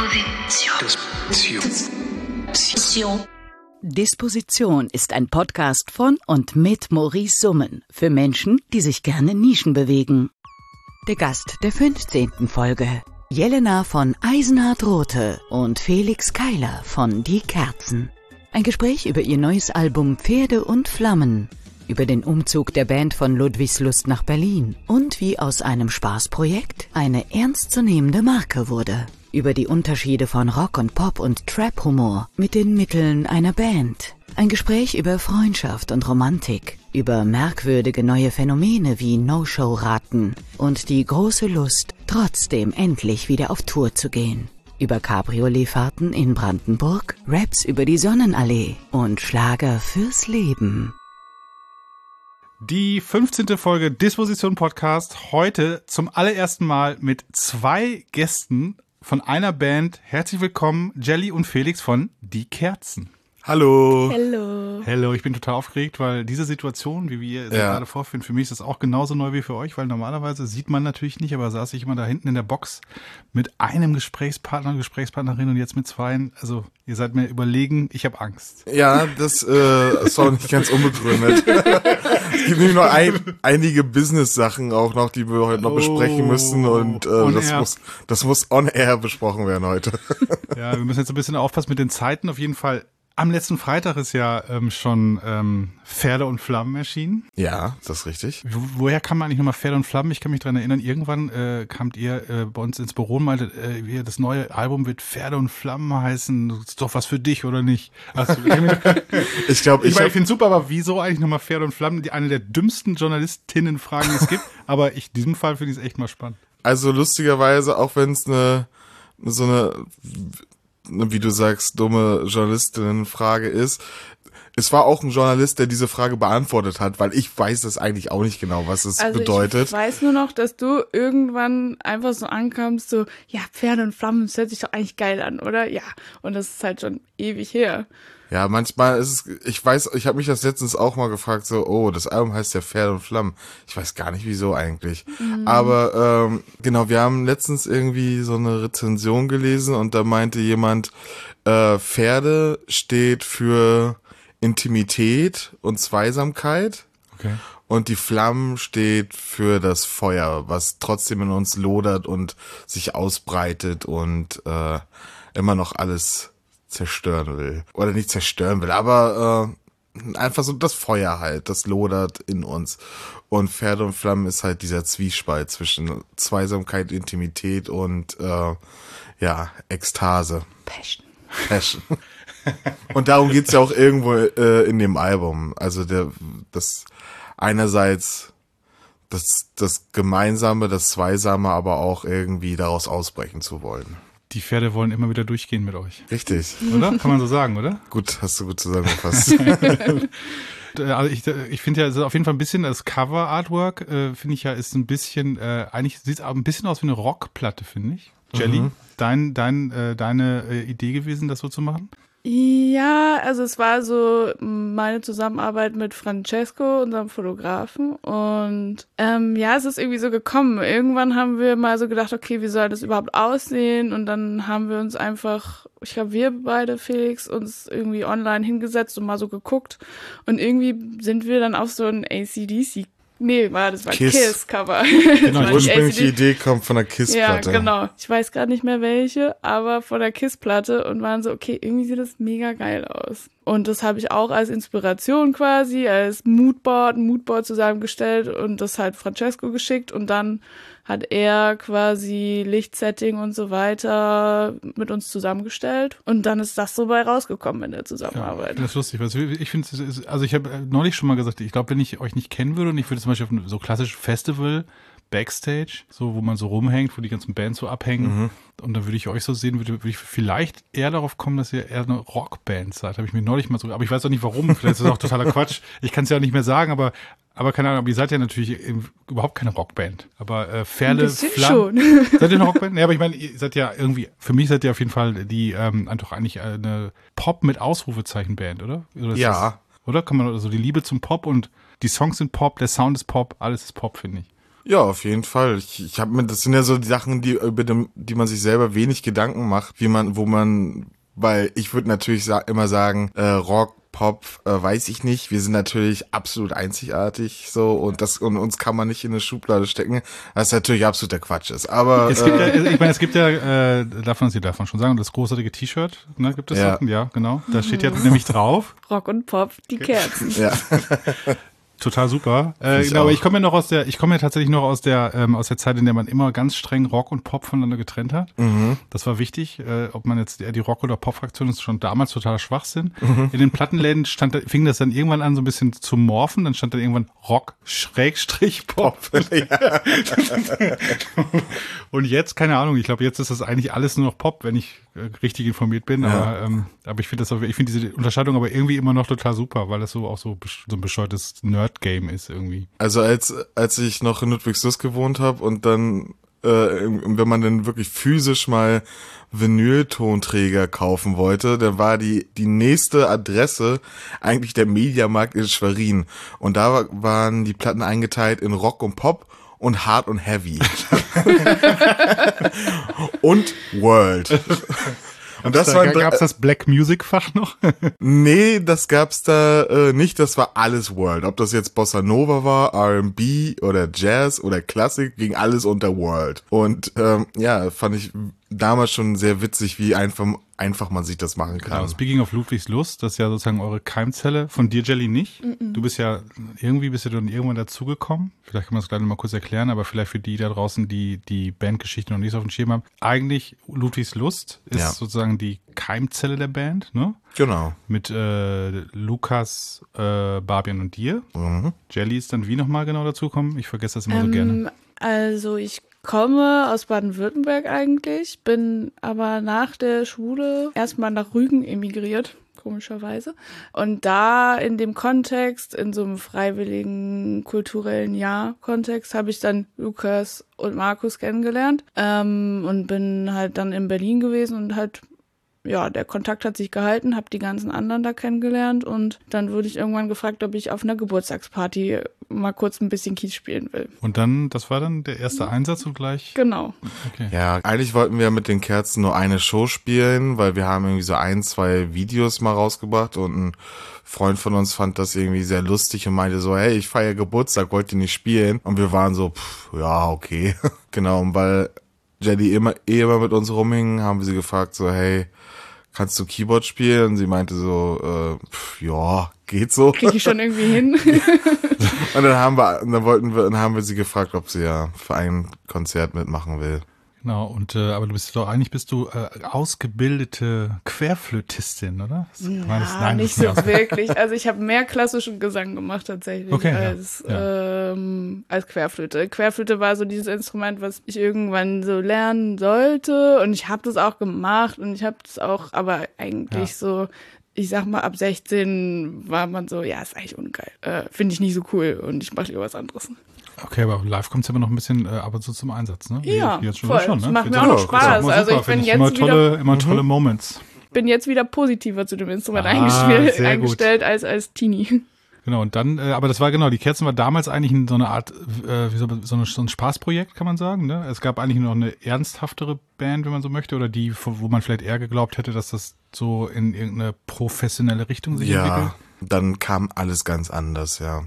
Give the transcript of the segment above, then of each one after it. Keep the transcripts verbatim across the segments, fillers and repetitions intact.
Disposition. Disposition ist ein Podcast von und mit Maurice Summen für Menschen, die sich gerne Nischen bewegen. Der Gast der fünfzehnten Folge: Jelena von Eisenhart-Rothe und Felix Keiler von Die Kerzen. Ein Gespräch über ihr neues Album Pferde und Flammen, über den Umzug der Band von Ludwigslust nach Berlin und wie aus einem Spaßprojekt eine ernstzunehmende Marke wurde. Über die Unterschiede von Rock und Pop und Trap-Humor mit den Mitteln einer Band. Ein Gespräch über Freundschaft und Romantik, über merkwürdige neue Phänomene wie No-Show-Raten und die große Lust, trotzdem endlich wieder auf Tour zu gehen. Über Cabrioletfahrten in Brandenburg, Raps über die Sonnenallee und Schlager fürs Leben. Die fünfzehnte Folge Disposition Podcast, heute zum allerersten Mal mit zwei Gästen von einer Band. Herzlich willkommen, Jelly und Felix von Die Kerzen. Hallo. Hallo. Hallo, ich bin total aufgeregt, weil diese Situation, wie wir sie ja. gerade vorfinden, für mich ist das auch genauso neu wie für euch, weil normalerweise sieht man natürlich nicht, aber saß ich immer da hinten in der Box mit einem Gesprächspartner, Gesprächspartnerin und jetzt mit zweien. Also ihr seid mir überlegen, ich habe Angst. Ja, das äh, ist auch nicht ganz unbegründet. Es gibt nämlich noch ein, einige Business-Sachen auch noch, die wir heute noch oh, besprechen müssen und äh, das muss, das muss on air besprochen werden heute. Ja, wir müssen jetzt ein bisschen aufpassen mit den Zeiten. Auf jeden Fall. Am letzten Freitag ist ja ähm, schon ähm, Pferde und Flammen erschienen. Ja, das ist richtig. Wo, woher kam man eigentlich nochmal Pferde und Flammen? Ich kann mich daran erinnern, irgendwann äh, kamt ihr äh, bei uns ins Büro und meinte, äh, das neue Album wird Pferde und Flammen heißen. Das ist doch was für dich, oder nicht? Also, ich glaube, ich, ich, ich finde es super, aber wieso eigentlich nochmal Pferde und Flammen? Die eine der dümmsten Journalistinnen-Fragen, die es gibt. Aber ich, in diesem Fall finde ich es echt mal spannend. Also lustigerweise, auch wenn es eine so eine wie du sagst, dumme Journalistinnenfrage ist. Es war auch ein Journalist, der diese Frage beantwortet hat, weil ich weiß das eigentlich auch nicht genau, was es also bedeutet. Ich weiß nur noch, dass du irgendwann einfach so ankamst, so, ja, Pferde und Flammen, das hört sich doch eigentlich geil an, oder? Ja, und das ist halt schon ewig her. Ja, manchmal ist es, ich weiß, ich habe mich das letztens auch mal gefragt, so, oh, das Album heißt ja Pferde und Flammen. Ich weiß gar nicht, wieso eigentlich. Mhm. Aber ähm, genau, wir haben letztens irgendwie so eine Rezension gelesen und da meinte jemand, äh, Pferde steht für Intimität und Zweisamkeit. Okay. Und die Flammen steht für das Feuer, was trotzdem in uns lodert und sich ausbreitet und äh, immer noch alles zerstören will. Oder nicht zerstören will, aber äh, einfach so das Feuer halt, das lodert in uns. Und Pferde und Flammen ist halt dieser Zwiespalt zwischen Zweisamkeit, Intimität und äh, ja, Ekstase. Passion. Passion. Und darum geht's ja auch irgendwo äh, in dem Album. Also der das einerseits das, das Gemeinsame, das Zweisame, aber auch irgendwie daraus ausbrechen zu wollen. Die Pferde wollen immer wieder durchgehen mit euch. Richtig. Oder? Kann man so sagen, oder? Gut, hast du gut zusammengefasst. Also ich, ich finde ja, also auf jeden Fall ein bisschen das Cover-Artwork, äh, finde ich ja, ist ein bisschen, äh, eigentlich sieht es ein bisschen aus wie eine Rockplatte, finde ich. Jelly, mhm. dein, dein, äh, deine äh, Idee gewesen, das so zu machen? Ja, also es war so meine Zusammenarbeit mit Francesco, unserem Fotografen, und ähm, ja, es ist irgendwie so gekommen. Irgendwann haben wir mal so gedacht, okay, wie soll das überhaupt aussehen? Und dann haben wir uns einfach, ich glaube wir beide, Felix, uns irgendwie online hingesetzt und mal so geguckt, und irgendwie sind wir dann auf so ein A C D C Nee, war das war Kiss. Kiss-Cover. Genau, die ursprüngliche Idee kommt von der Kiss-Platte. Ja, genau. Ich weiß gerade nicht mehr welche, aber von der Kiss-Platte, und waren so, okay, irgendwie sieht das mega geil aus. Und das habe ich auch als Inspiration quasi, als Moodboard, ein Moodboard zusammengestellt und das halt Francesco geschickt, und dann hat er quasi Lichtsetting und so weiter mit uns zusammengestellt, und dann ist das so bei rausgekommen in der Zusammenarbeit. Ja, das ist lustig, weil ich finde, also ich habe neulich schon mal gesagt, ich glaube, wenn ich euch nicht kennen würde und ich würde zum Beispiel auf ein so klassisches Festival Backstage, so wo man so rumhängt, wo die ganzen Bands so abhängen, mhm. und dann würde ich euch so sehen, würde, würde ich vielleicht eher darauf kommen, dass ihr eher eine Rockband seid. Habe ich mir neulich mal so, aber ich weiß auch nicht warum, vielleicht ist das auch totaler Quatsch. Ich kann es ja auch nicht mehr sagen, aber aber keine Ahnung, aber ihr seid ja natürlich überhaupt keine Rockband. Aber äh, Pferde, Flammen. Schon. Seid ihr eine Rockband? Nee, aber ich meine, ihr seid ja irgendwie, für mich seid ihr auf jeden Fall die, ähm, doch eigentlich eine Pop mit Ausrufezeichen-Band, oder? oder ja. Das, oder? Kann man, also die Liebe zum Pop und die Songs sind Pop, der Sound ist Pop, alles ist Pop, finde ich. Ja, auf jeden Fall. Ich, ich habe mir, das sind ja so die Sachen, die über dem, die man sich selber wenig Gedanken macht, wie man, wo man, weil ich würde natürlich sa- immer sagen, äh, Rock, Pop, äh, weiß ich nicht. Wir sind natürlich absolut einzigartig, so, und das, und uns kann man nicht in eine Schublade stecken, was natürlich absoluter Quatsch ist. Aber Es gibt äh, ja, ich meine, es gibt ja, äh, darf man sie davon schon sagen, das großartige T-Shirt, ne, gibt es Ja. auch? Ja, genau. Da steht ja nämlich drauf. Rock und Pop, die Kerzen. ja. Total super. Äh, Ich genau, aber auch. ich komme ja noch aus der, ich komme ja tatsächlich noch aus der, ähm, aus der Zeit, in der man immer ganz streng Rock und Pop voneinander getrennt hat. Mhm. Das war wichtig, äh, ob man jetzt eher die Rock- oder Pop-Fraktion ist, schon damals totaler Schwachsinn. Mhm. In den Plattenläden stand, da- fing das dann irgendwann an, so ein bisschen zu morphen. Dann stand da irgendwann Rock Schrägstrich Pop. Und jetzt, keine Ahnung, ich glaube, jetzt ist das eigentlich alles nur noch Pop, wenn ich äh, richtig informiert bin. Ja. Aber, ähm, aber ich finde das, auch- ich finde diese Unterscheidung aber irgendwie immer noch total super, weil das so auch so, besch- so ein bescheuertes Nerd-Game ist irgendwie. Also als als ich noch in Ludwigslust gewohnt habe und dann, äh, wenn man dann wirklich physisch mal Vinyltonträger kaufen wollte, dann war die die nächste Adresse eigentlich der Mediamarkt in Schwerin. Und da war- waren die Platten eingeteilt in Rock und Pop und Hard und Heavy. Und World. Und das da, waren gab's das Black Music Fach noch? Nee, das gab's da äh, nicht, das war alles World. Ob das jetzt Bossa Nova war, R and B oder Jazz oder Klassik, ging alles unter World. Und ähm, ja, fand ich damals schon sehr witzig, wie einfach, einfach man sich das machen kann. Genau, speaking of Ludwigslust, das ist ja sozusagen eure Keimzelle. Von dir, Jelly, nicht. Mm-mm. Du bist ja, irgendwie bist du dann irgendwann dazugekommen. Vielleicht kann man das gleich noch mal kurz erklären, aber vielleicht für die da draußen, die die Bandgeschichte noch nicht so auf dem Schirm haben. Eigentlich, Ludwigslust ist Ja. sozusagen die Keimzelle der Band, ne? Genau. Mit äh, Lukas, äh, Barbian und dir. Mhm. Jelly ist dann wie nochmal genau dazugekommen? Ich vergesse das immer so gerne. Ähm, also ich komme aus Baden-Württemberg eigentlich, bin aber nach der Schule erstmal nach Rügen emigriert, komischerweise. Und da in dem Kontext, in so einem freiwilligen kulturellen Jahr-Kontext, habe ich dann Lukas und Markus kennengelernt ähm, und bin halt dann in Berlin gewesen und halt, ja, der Kontakt hat sich gehalten, habe die ganzen anderen da kennengelernt und dann wurde ich irgendwann gefragt, ob ich auf einer Geburtstagsparty mal kurz ein bisschen Kies spielen will. Und dann, das war dann der erste Einsatz und gleich. Genau. Okay. Ja, eigentlich wollten wir mit den Kerzen nur eine Show spielen, weil wir haben irgendwie so ein, zwei Videos mal rausgebracht und ein Freund von uns fand das irgendwie sehr lustig und meinte so, hey, ich feiere Geburtstag, wollt ihr nicht spielen? Und wir waren so, pff, ja, okay. Genau, und weil Jelly immer, eh immer mit uns rumhing, haben wir sie gefragt so, hey, kannst du Keyboard spielen? Und sie meinte so, äh, pff, ja, geht so. Kriege ich schon irgendwie hin. Und dann haben wir, und dann wollten wir, dann haben wir sie gefragt, ob sie ja für ein Konzert mitmachen will. Genau, und äh, aber du bist doch eigentlich bist du äh, ausgebildete Querflötistin, oder? Das- Ja, das- nein, nicht das ist so wirklich. Also ich habe mehr klassischen Gesang gemacht tatsächlich Okay, ja, als, Ähm, als Querflöte. Querflöte war so dieses Instrument, was ich irgendwann so lernen sollte und ich habe das auch gemacht und ich habe das auch, aber eigentlich Ja. so, ich sag mal, ab sechzehn war man so, ja, ist eigentlich ungeil. Äh, Finde ich nicht so cool und ich mache lieber was anderes. Okay, aber live kommt es aber noch ein bisschen äh, ab und zu zum Einsatz, ne? Wie- Ja, wie jetzt schon, voll. schon, ne? Das macht Find's mir auch auch- noch Spaß. ist auch immer Also super, ich bin find jetzt immer wieder- tolle, immer tolle Moments. Bin jetzt wieder positiver zu dem Instrument Ah, eingespielt, sehr gut. eingestellt als als Teenie. Genau, und dann, äh, aber das war genau, die Kerzen war damals eigentlich so eine Art, äh, wie soll man, so, eine, so ein Spaßprojekt, kann man sagen, ne? Es gab eigentlich noch eine ernsthaftere Band, wenn man so möchte, oder die, wo man vielleicht eher geglaubt hätte, dass das so in irgendeine professionelle Richtung sich Ja, entwickelt. dann kam alles ganz anders, ja.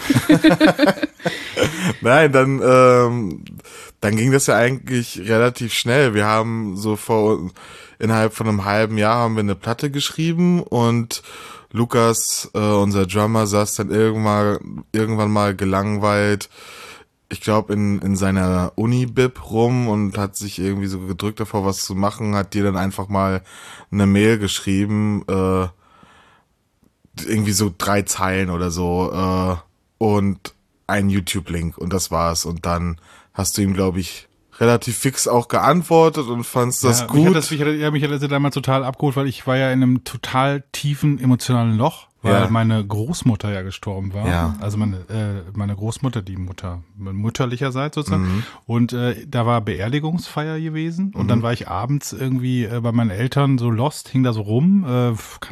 Nein, dann, ähm, dann ging das ja eigentlich relativ schnell. Wir haben so vor, innerhalb von einem halben Jahr haben wir eine Platte geschrieben und Lukas, äh, unser Drummer, saß dann irgendwann, irgendwann mal gelangweilt, ich glaube, in, in seiner Uni-Bib rum und hat sich irgendwie so gedrückt davor, was zu machen, hat dir dann einfach mal eine Mail geschrieben, äh, irgendwie so drei Zeilen oder so, äh, und ein YouTube-Link und das war's. Und dann hast du ihm, glaube ich, relativ fix auch geantwortet und fandst das ja, gut. Mich hat das, mich hat, ja, mich hat das damals total abgeholt, weil ich war ja in einem total tiefen emotionalen Loch, weil Ja. meine Großmutter ja gestorben war. Ja. Also meine, äh, meine Großmutter, die Mutter, mütterlicherseits sozusagen. Mhm. Und äh, da war Beerdigungsfeier gewesen und Mhm. dann war ich abends irgendwie äh, bei meinen Eltern so lost, hing da so rum, äh, keine Ahnung,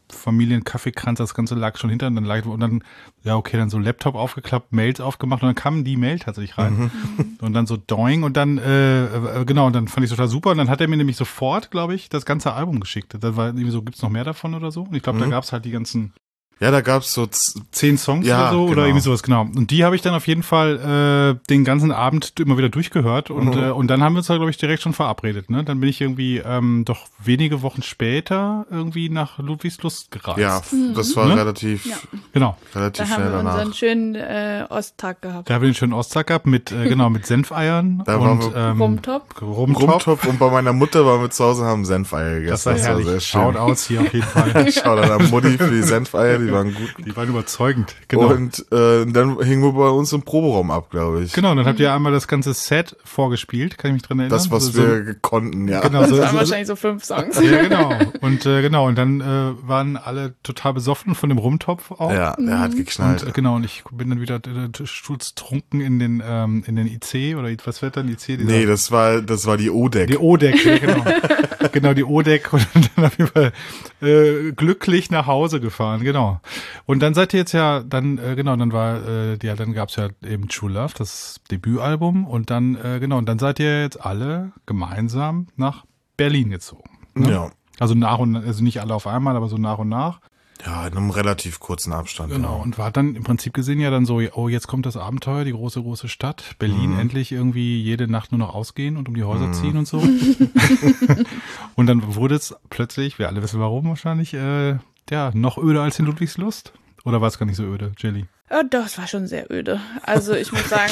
Familienkaffeekranz, das Ganze lag schon hinter und dann lag, und dann, ja, okay, dann so Laptop aufgeklappt, Mails aufgemacht und dann kam die Mail tatsächlich rein. Mhm. Und dann so doing und dann, äh, genau, und dann fand ich es total super und dann hat er mir nämlich sofort, glaube ich, das ganze Album geschickt. Da war irgendwie so, gibt's noch mehr davon oder so? Und ich glaube, mhm. da gab's halt die ganzen Ja, da gab's so z- zehn Songs ja, oder so genau. oder irgendwie sowas, genau. Und die habe ich dann auf jeden Fall äh, den ganzen Abend immer wieder durchgehört und mhm. äh, und dann haben wir uns da, glaube ich, direkt schon verabredet. Ne? Dann bin ich irgendwie ähm, doch wenige Wochen später irgendwie nach Ludwigslust gereist. Ja, das war ne? relativ, ja. genau. relativ da schnell haben wir danach. unseren schönen äh, Osttag gehabt. Da haben wir den schönen Osttag gehabt mit, äh, genau, mit Senfeiern Da und waren wir ähm, Rumtopf. Rumtopf. Rumtopf und bei meiner Mutter waren wir zu Hause und haben Senfeier gegessen. Das war herrlich. sehr schön. Shoutouts hier auf jeden Fall. Shoutout an Mutti für die Senfeier, die waren gut. Die waren überzeugend. Genau. Und äh, dann hingen wir bei uns im Proberaum ab, glaube ich. Genau, dann habt ihr einmal das ganze Set vorgespielt, kann ich mich dran erinnern? Das, was so, wir so, konnten, ja. Genau, Das so, waren so, wahrscheinlich so fünf Songs. Ja, genau. Und äh, genau, und dann äh, waren alle total besoffen von dem Rumtopf auch. Ja, der hat geknallt. Und, äh, genau, und ich bin dann wieder äh, sturztrunken in den ähm, in den I C oder was wird dann I C? Nee, das war das war die O-Deck. Die O-Deck, ja, genau. Genau, die O-Deck und dann auf jeden Fall äh, glücklich nach Hause gefahren, genau. Und dann seid ihr jetzt ja, dann, äh, genau, dann war, äh, ja, dann gab's ja eben True Love, das Debütalbum und dann, äh, genau, und dann seid ihr jetzt alle gemeinsam nach Berlin gezogen. Ne? Ja. Also nach und also nicht alle auf einmal, aber so nach und nach. Ja, in einem relativ kurzen Abstand. Genau, Ja. und war dann im Prinzip gesehen ja dann so, oh, jetzt kommt das Abenteuer, die große, große Stadt. Berlin, Mhm. endlich irgendwie jede Nacht nur noch ausgehen und um die Häuser mhm. ziehen und so. Und dann wurde es plötzlich, wir alle wissen warum wahrscheinlich, äh, ja, noch öder als in Ludwigslust. Oder war es gar nicht so öde, Jelly? Ja, doch, es war schon sehr öde. Also ich muss sagen,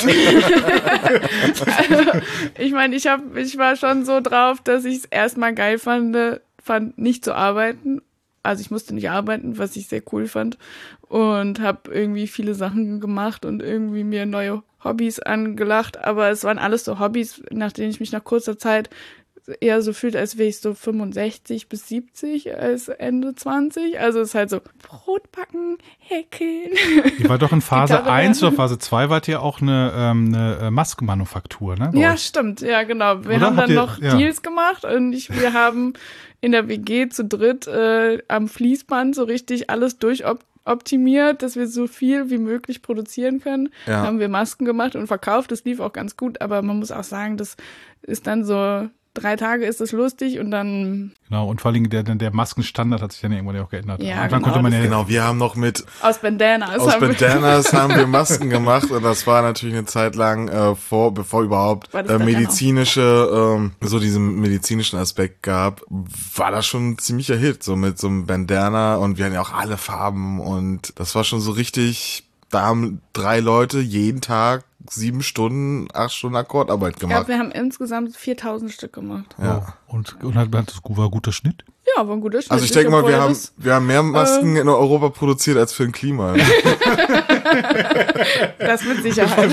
also, ich meine, ich hab, ich war schon so drauf, dass ich es erstmal geil fand, fand, nicht zu arbeiten. Also ich musste nicht arbeiten, was ich sehr cool fand und habe irgendwie viele Sachen gemacht und irgendwie mir neue Hobbys angelacht, aber es waren alles so Hobbys, nach denen ich mich nach kurzer Zeit eher so fühlte, als wäre ich so fünfundsechzig bis siebzig als Ende zwanzig. Also es ist halt so Brot backen, häkeln. Die war doch in Phase Gitarre eins oder lernen. Phase zwei wart ihr auch eine, ähm, eine Maskenmanufaktur, ne? bei Ja, euch? stimmt. Ja, genau. Wir Oder? haben Habt dann ihr- noch ja. Deals gemacht und ich, wir haben in der W G zu dritt äh, am Fließband so richtig alles durchoptimiert, dass wir so viel wie möglich produzieren können. Ja. Haben wir Masken gemacht und verkauft. Das lief auch ganz gut, aber man muss auch sagen, das ist dann so, drei Tage ist es lustig und dann Genau, und vor allem der, der Maskenstandard hat sich dann irgendwann ja auch geändert. Ja, Am Anfang genau, konnte man ja, Genau, wir haben noch mit aus Bandanas. aus haben wir- Bandanas haben wir Masken gemacht und das war natürlich eine Zeit lang äh, vor, bevor überhaupt War das äh, dann medizinische, ähm, so diesen medizinischen Aspekt gab, war das schon ein ziemlicher Hit, so mit so einem Bandana und wir hatten ja auch alle Farben und das war schon so richtig, da haben drei Leute jeden Tag sieben Stunden, acht Stunden Akkordarbeit Ich gemacht. glaube, wir haben insgesamt viertausend Stück gemacht. Ja. und, und hat, hat das war guter Schnitt. Ja, war ein guter Schnitt. Also ich denke mal, wir obwohl haben, das- wir haben mehr Masken in Europa produziert als für ein Klima. Das mit Sicherheit.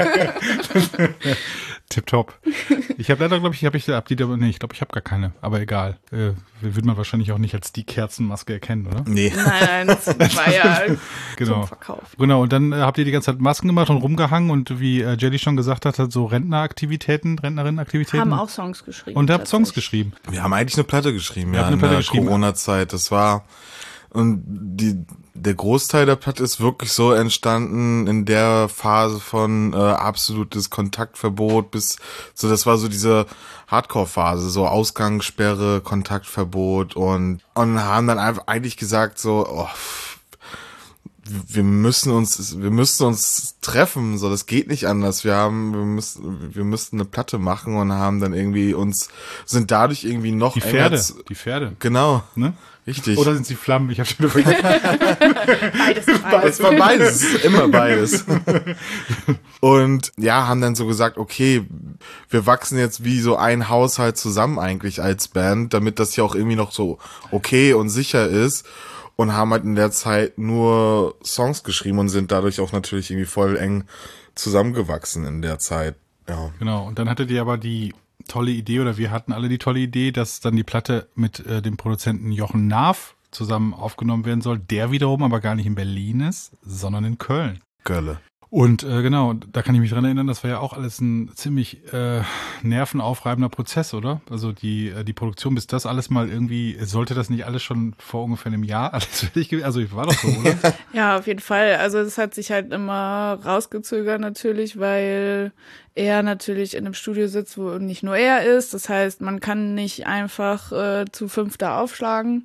Tipptopp. Ich habe leider, glaube ich, habe ich hab die, nee, ich glaube, ich habe gar keine, aber egal. Äh, wird man wahrscheinlich auch nicht als die Kerzenmaske erkennen, oder? Nee. Nein, nein, das war ja Genau. zum Verkauf. Genau, und dann äh, habt ihr die ganze Zeit Masken gemacht und rumgehangen und wie äh, Jelly schon gesagt hat, hat so Rentneraktivitäten, Rentnerinnenaktivitäten. Haben auch Songs geschrieben. und habt Songs tatsächlich. geschrieben. Wir haben eigentlich eine Platte geschrieben, Ihr ja, habt eine in Platte der geschrieben. Corona-Zeit. Das war, und die, der Großteil der Platte ist wirklich so entstanden in der Phase von äh, absolutes Kontaktverbot bis, so das war so diese Hardcore-Phase, so Ausgangssperre, Kontaktverbot und, und haben dann einfach eigentlich gesagt so, oh, wir müssen uns, wir müssen uns treffen, so, das geht nicht anders. Wir haben, wir müssen, wir müssten eine Platte machen und haben dann irgendwie uns, sind dadurch irgendwie noch Die enger Pferde, zu- die Pferde, Genau, ne? richtig. Oder sind sie Flammen? Ich habe schon vergessen. Beides, Es beides. war beides, es ist immer beides. Und ja, haben dann so gesagt, okay, wir wachsen jetzt wie so ein Haushalt zusammen eigentlich als Band, damit das ja auch irgendwie noch so okay und sicher ist. Und haben halt in der Zeit nur Songs geschrieben und sind dadurch auch natürlich irgendwie voll eng zusammengewachsen in der Zeit. Ja. Genau, und dann hattet ihr aber die tolle Idee, oder wir hatten alle die tolle Idee, dass dann die Platte mit äh, dem Produzenten Jochen Naaf zusammen aufgenommen werden soll, der wiederum aber gar nicht in Berlin ist, sondern in Köln. Gölle. Und äh, genau, da kann ich mich dran erinnern, das war ja auch alles ein ziemlich äh, nervenaufreibender Prozess, oder? Also die äh, die Produktion, bis das alles mal irgendwie, sollte das nicht alles schon vor ungefähr einem Jahr alles fertig gewesen? Also war doch so, oder? Ja, auf jeden Fall. Also es hat sich halt immer rausgezögert natürlich, weil er natürlich in einem Studio sitzt, wo nicht nur er ist. Das heißt, man kann nicht einfach äh, zu fünf da aufschlagen,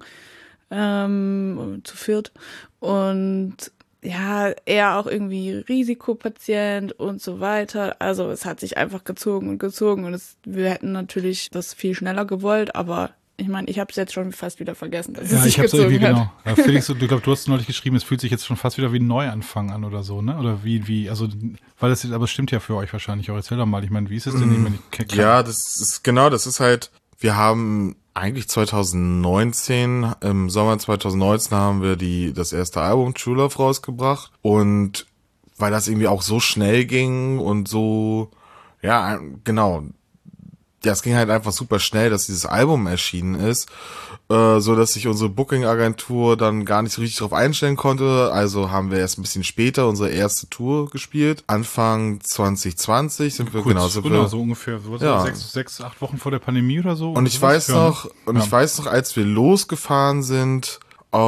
ähm, zu viert. Und ja, er auch irgendwie Risikopatient und so weiter. Also es hat sich einfach gezogen und gezogen und es, wir hätten natürlich das viel schneller gewollt, aber ich meine, ich habe es jetzt schon fast wieder vergessen, dass ja, es sich ich hab's gezogen irgendwie, hat. genau. Ja, Felix, du glaube, du hast neulich geschrieben, es fühlt sich jetzt schon fast wieder wie ein Neuanfang an oder so, ne? Oder wie, wie, also, weil das, aber es stimmt ja für euch wahrscheinlich auch. Erzähl doch mal, ich meine, wie ist es denn? Ich meine, ich kann, Ja, das ist, genau, das ist halt, wir haben eigentlich zwanzig neunzehn, im Sommer zwanzig neunzehn haben wir die, das erste Album True Love rausgebracht und weil das irgendwie auch so schnell ging und so, ja, genau, ja, es ging halt einfach super schnell, dass dieses Album erschienen ist, äh, so dass sich unsere Booking-Agentur dann gar nicht so richtig drauf einstellen konnte. Also haben wir erst ein bisschen später unsere erste Tour gespielt. Anfang zwanzig zwanzig sind wir kurz, genau so, genau, wir, so ungefähr so, ja. sechs, sechs, acht Wochen vor der Pandemie oder so. Und ich oder weiß sowas? Ja, noch, ne? und ja. ich weiß noch, als wir losgefahren sind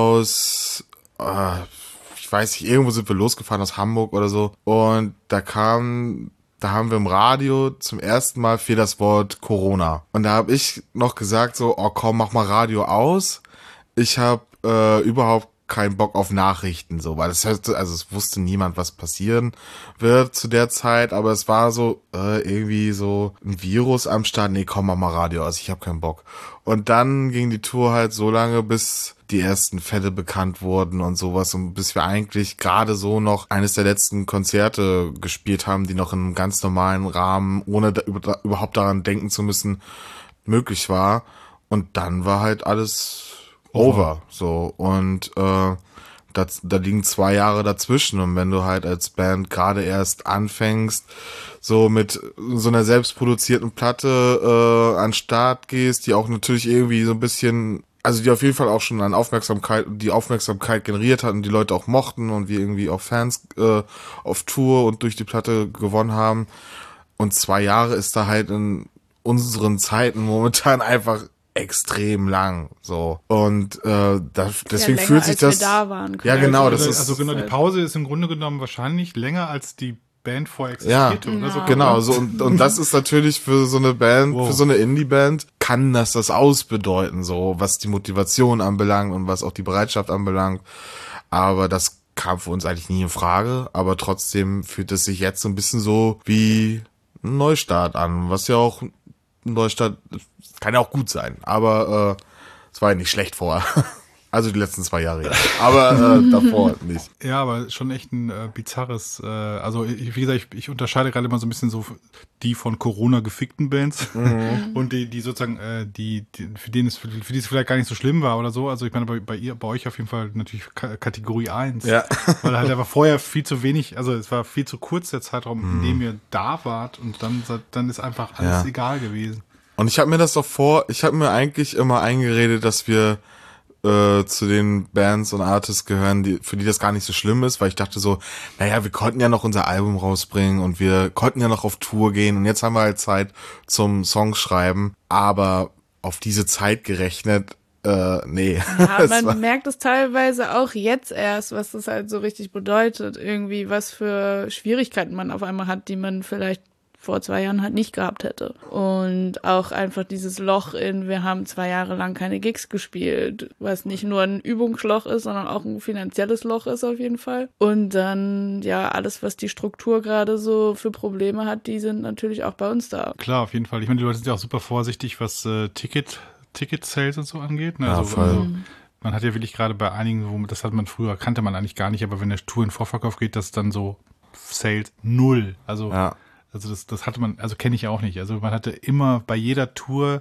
aus, äh, ich weiß nicht, irgendwo sind wir losgefahren aus Hamburg oder so. Und da kam, da haben wir im Radio zum ersten Mal fiel das Wort Corona. Und da habe ich noch gesagt so, oh komm, mach mal Radio aus. Ich habe äh, überhaupt keinen Bock auf Nachrichten, so, weil es hörte, also es wusste niemand, was passieren wird zu der Zeit, aber es war so äh, irgendwie so ein Virus am Start. Nee, komm, mach mal Radio aus, ich habe keinen Bock. Und dann ging die Tour halt so lange, bis die ersten Fälle bekannt wurden und sowas und bis wir eigentlich gerade so noch eines der letzten Konzerte gespielt haben, die noch in einem ganz normalen Rahmen, ohne da, über, überhaupt daran denken zu müssen, möglich war. Und dann war halt alles over, so, und äh, das, da liegen zwei Jahre dazwischen und wenn du halt als Band gerade erst anfängst, so mit so einer selbstproduzierten Platte äh, an Start gehst, die auch natürlich irgendwie so ein bisschen, also die auf jeden Fall auch schon an Aufmerksamkeit, die Aufmerksamkeit generiert hat und die Leute auch mochten und wir irgendwie auch Fans äh, auf Tour und durch die Platte gewonnen haben, und zwei Jahre ist da halt in unseren Zeiten momentan einfach extrem lang, so, und äh, da, deswegen ja, fühlt sich als das wir da waren, ja genau, das also, ist also genau, die Pause ist im Grunde genommen wahrscheinlich länger als die Band vorher ja, existierte, oder so. Genau, so, und, und das ist natürlich für so eine Band, wow. für so eine Indie-Band, kann das das ausbedeuten, so, was die Motivation anbelangt und was auch die Bereitschaft anbelangt, aber das kam für uns eigentlich nie in Frage, aber trotzdem fühlt es sich jetzt so ein bisschen so wie ein Neustart an, was ja auch ein Neustart kann ja auch gut sein, aber äh, es war ja nicht schlecht vorher. Also die letzten zwei Jahre, ja. Aber äh, davor nicht. Ja, aber schon echt ein äh, bizarres, äh, also ich, wie gesagt, ich, ich unterscheide gerade mal so ein bisschen so die von Corona gefickten Bands mhm. und die, die sozusagen, äh, die, die, für denen es, für die es vielleicht gar nicht so schlimm war oder so. Also ich meine, bei, bei ihr, bei euch auf jeden Fall natürlich K- Kategorie eins. Ja. Weil halt einfach vorher viel zu wenig, also es war viel zu kurz der Zeitraum, mhm. in dem ihr da wart, und dann, dann ist einfach alles ja. egal gewesen. Und ich habe mir das doch vor, ich habe mir eigentlich immer eingeredet, dass wir äh, zu den Bands und Artists gehören, die, für die das gar nicht so schlimm ist, weil ich dachte so, naja, wir konnten ja noch unser Album rausbringen und wir konnten ja noch auf Tour gehen und jetzt haben wir halt Zeit zum Songs schreiben, aber auf diese Zeit gerechnet, äh, nee. Ja, man merkt es teilweise auch jetzt erst, was das halt so richtig bedeutet, irgendwie, was für Schwierigkeiten man auf einmal hat, die man vielleicht vor zwei Jahren halt nicht gehabt hätte. Und auch einfach dieses Loch in, wir haben zwei Jahre lang keine Gigs gespielt, was nicht nur ein Übungsloch ist, sondern auch ein finanzielles Loch ist auf jeden Fall. Und dann, ja, alles, was die Struktur gerade so für Probleme hat, die sind natürlich auch bei uns da. Klar, auf jeden Fall. Ich meine, die Leute sind ja auch super vorsichtig, was äh, Ticket, Ticket-Sales und so angeht. Ne? Ja, also, voll. also man hat ja wirklich gerade bei einigen, wo das hat man früher, kannte man eigentlich gar nicht, aber wenn der Tour in Vorverkauf geht, das dann so Sales null. Also ja. Also das, das hatte man, also kenne ich auch nicht. Also man hatte immer bei jeder Tour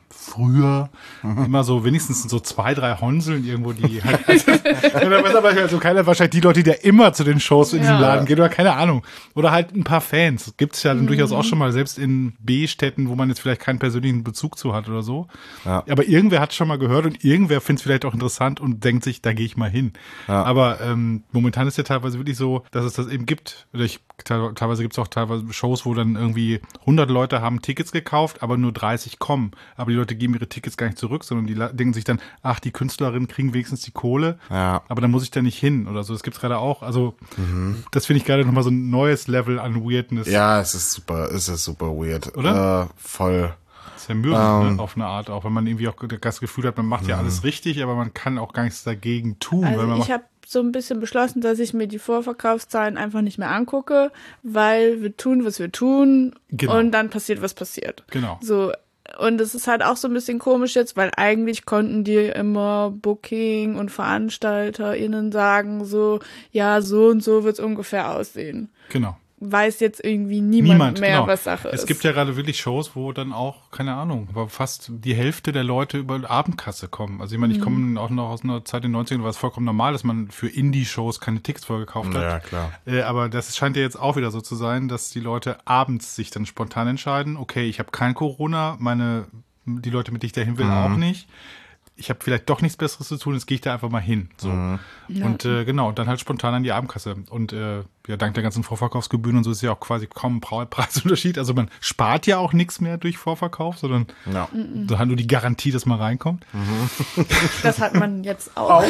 früher immer so wenigstens so zwei, drei Honseln irgendwo, die halt, also keiner, wahrscheinlich die Leute, die ja immer zu den Shows in diesem Ja. Laden gehen oder keine Ahnung. Oder halt ein paar Fans. Gibt's ja dann Mhm. durchaus auch schon mal, selbst in B-Städten, wo man jetzt vielleicht keinen persönlichen Bezug zu hat oder so. Ja. Aber irgendwer hat schon mal gehört und irgendwer findet es vielleicht auch interessant und denkt sich, da gehe ich mal hin. Ja. Aber ähm, momentan ist ja teilweise wirklich so, dass es das eben gibt. Oder ich, te- teilweise gibt es auch teilweise Shows, wo dann irgendwie hundert Leute haben Tickets gekauft, aber nur dreißig kommen. Aber die Leute geben ihre Tickets gar nicht zurück, sondern die la- denken sich dann, ach, die Künstlerinnen kriegen wenigstens die Kohle, Ja. aber dann muss ich da nicht hin oder so. Das gibt's gerade auch. Also das finde ich gerade nochmal so ein neues Level an Weirdness. Ja, es ist super, es ist super weird. Oder? Äh, voll. Das ist ja mürbe, Ähm. ne? Auf eine Art auch, wenn man irgendwie auch das Gefühl hat, man macht ja alles richtig, aber man kann auch gar nichts dagegen tun. weil Also man ich macht, habe so ein bisschen beschlossen, dass ich mir die Vorverkaufszahlen einfach nicht mehr angucke, weil wir tun, was wir tun Genau. und dann passiert, was passiert. Genau. So. Und es ist halt auch so ein bisschen komisch jetzt, weil eigentlich konnten die immer Booking und VeranstalterInnen sagen so, ja, so und so wird's ungefähr aussehen. Genau. Weiß jetzt irgendwie niemand, Niemand, mehr, genau. was Sache ist. Es gibt ja gerade wirklich Shows, wo dann auch, keine Ahnung, aber fast die Hälfte der Leute über Abendkasse kommen. Also ich meine, ich komme auch noch aus einer Zeit in den neunzigern, war es vollkommen normal, dass man für Indie-Shows keine Tickets vorgekauft hat. Ja, klar. Äh, aber das scheint ja jetzt auch wieder so zu sein, dass die Leute abends sich dann spontan entscheiden, okay, ich habe kein Corona, meine die Leute, mit denen ich da hin will, auch nicht. Ich habe vielleicht doch nichts Besseres zu tun, jetzt gehe ich da einfach mal hin. So. Und äh, genau, und dann halt spontan an die Abendkasse. Und äh, ja, dank der ganzen Vorverkaufsgebühren und so ist ja auch quasi kaum ein Pra- Preisunterschied. Also man spart ja auch nichts mehr durch Vorverkauf, sondern Ja. so hat nur die Garantie, dass man reinkommt. Das hat man jetzt auch.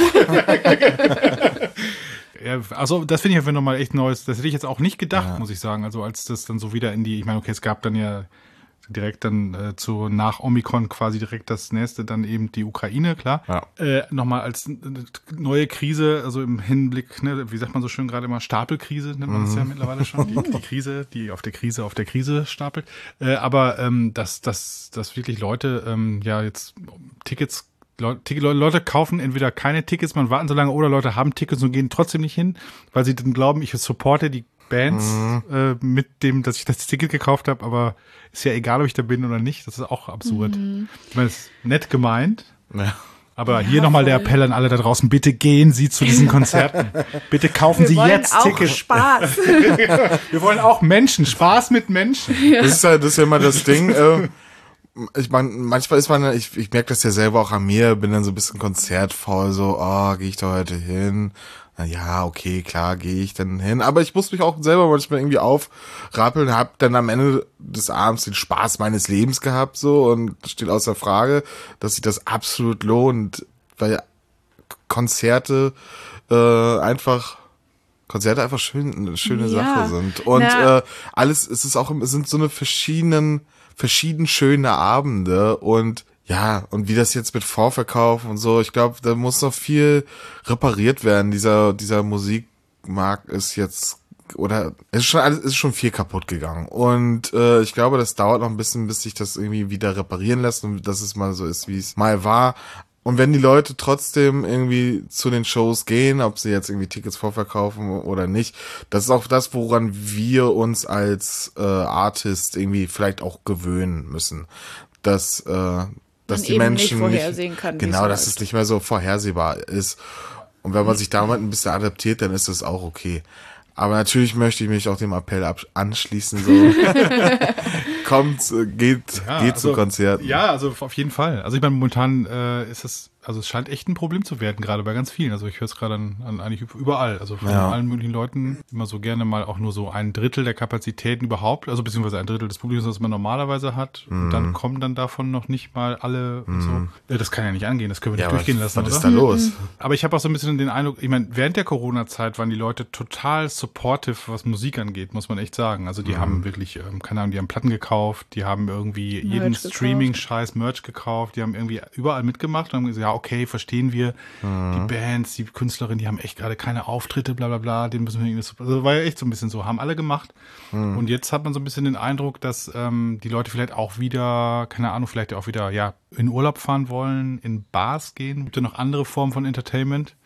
Ja, also das finde ich einfach nochmal echt Neues. Das hätte ich jetzt auch nicht gedacht, muss ich sagen. Also als das dann so wieder in die, ich meine, okay, es gab dann ja direkt dann äh, zu nach Omikron quasi direkt das nächste, dann eben die Ukraine, klar. Ja. Äh, nochmal als äh, neue Krise, also im Hinblick, ne, wie sagt man so schön gerade immer, Stapelkrise nennt man das ja mittlerweile schon, die, die Krise, die auf der Krise auf der Krise stapelt. Äh, aber ähm, dass, dass, dass wirklich Leute ähm, ja jetzt Tickets Leute, Leute kaufen entweder keine Tickets, man warten so lange, oder Leute haben Tickets und gehen trotzdem nicht hin, weil sie dann glauben, ich supporte die Bands Mhm. äh, mit dem, dass ich das Ticket gekauft habe, aber ist ja egal, ob ich da bin oder nicht. Das ist auch absurd. Mhm. Ich meine, es ist nett gemeint, Ja. aber Ja, hier nochmal der voll. Appell an alle da draußen, bitte gehen Sie zu diesen Konzerten. Bitte kaufen Wir Sie wollen jetzt auch Tickets. Spaß. Wir wollen auch Menschen, Spaß mit Menschen. Das ist ja, das ist ja immer das Ding. Äh, ich meine, manchmal ist man, ich, ich merke das ja selber auch an mir, bin dann so ein bisschen konzertfaul, so, oh, gehe ich da heute hin? Na ja, okay, klar, gehe ich dann hin. Aber ich muss mich auch selber manchmal irgendwie aufrappeln, hab dann am Ende des Abends den Spaß meines Lebens gehabt, so, und steht außer Frage, dass sich das absolut lohnt, weil Konzerte äh, einfach Konzerte einfach schön, eine schöne Ja. Sache sind. Und Na. äh, alles, es ist auch, es sind so eine verschiedenen, verschieden schöne Abende und ja, und wie das jetzt mit Vorverkauf und so, ich glaube, da muss noch viel repariert werden. Dieser, dieser Musikmarkt ist jetzt, oder es ist schon alles, ist schon viel kaputt gegangen. Und äh, ich glaube, das dauert noch ein bisschen, bis sich das irgendwie wieder reparieren lässt und dass es mal so ist, wie es mal war. Und wenn die Leute trotzdem irgendwie zu den Shows gehen, ob sie jetzt irgendwie Tickets vorverkaufen oder nicht, das ist auch das, woran wir uns als äh, Artist irgendwie vielleicht auch gewöhnen müssen. Dass, äh, dass Man die eben Menschen nicht vorhersehen kann, wie genau, es dass läuft. es nicht mehr so vorhersehbar ist. Und wenn man sich damit ein bisschen adaptiert, dann ist das auch okay. Aber natürlich möchte ich mich auch dem Appell ab- anschließen, so kommt, äh, geht, Ja, geht also, zu Konzerten. Ja, also auf jeden Fall. Also ich meine, momentan äh, ist es, also es scheint echt ein Problem zu werden, gerade bei ganz vielen. Also ich höre es gerade an, an eigentlich überall, also von Ja. allen möglichen Leuten immer so gerne mal auch nur so ein Drittel der Kapazitäten überhaupt, also beziehungsweise ein Drittel des Publikums, das man normalerweise hat. Und Mhm. dann kommen dann davon noch nicht mal alle und so. Ja, das kann ja nicht angehen, das können wir Ja, nicht aber durchgehen lassen, was oder? ist da los? Aber ich habe auch so ein bisschen den Eindruck, ich meine, während der Corona-Zeit waren die Leute total supportive, was Musik angeht, muss man echt sagen. Also die haben wirklich, ähm, keine Ahnung, die haben Platten gekauft, die haben irgendwie Merch jeden gekauft. Streaming-Scheiß Merch gekauft, die haben irgendwie überall mitgemacht und haben gesagt, ja, okay, verstehen wir, die Bands, die Künstlerinnen, die haben echt gerade keine Auftritte, bla bla bla, den müssen wir irgendwie, so- also war ja echt so ein bisschen so, haben alle gemacht. Und jetzt hat man so ein bisschen den Eindruck, dass ähm, die Leute vielleicht auch wieder, keine Ahnung, vielleicht auch wieder, ja, in Urlaub fahren wollen, in Bars gehen. Gibt ja noch andere Formen von Entertainment.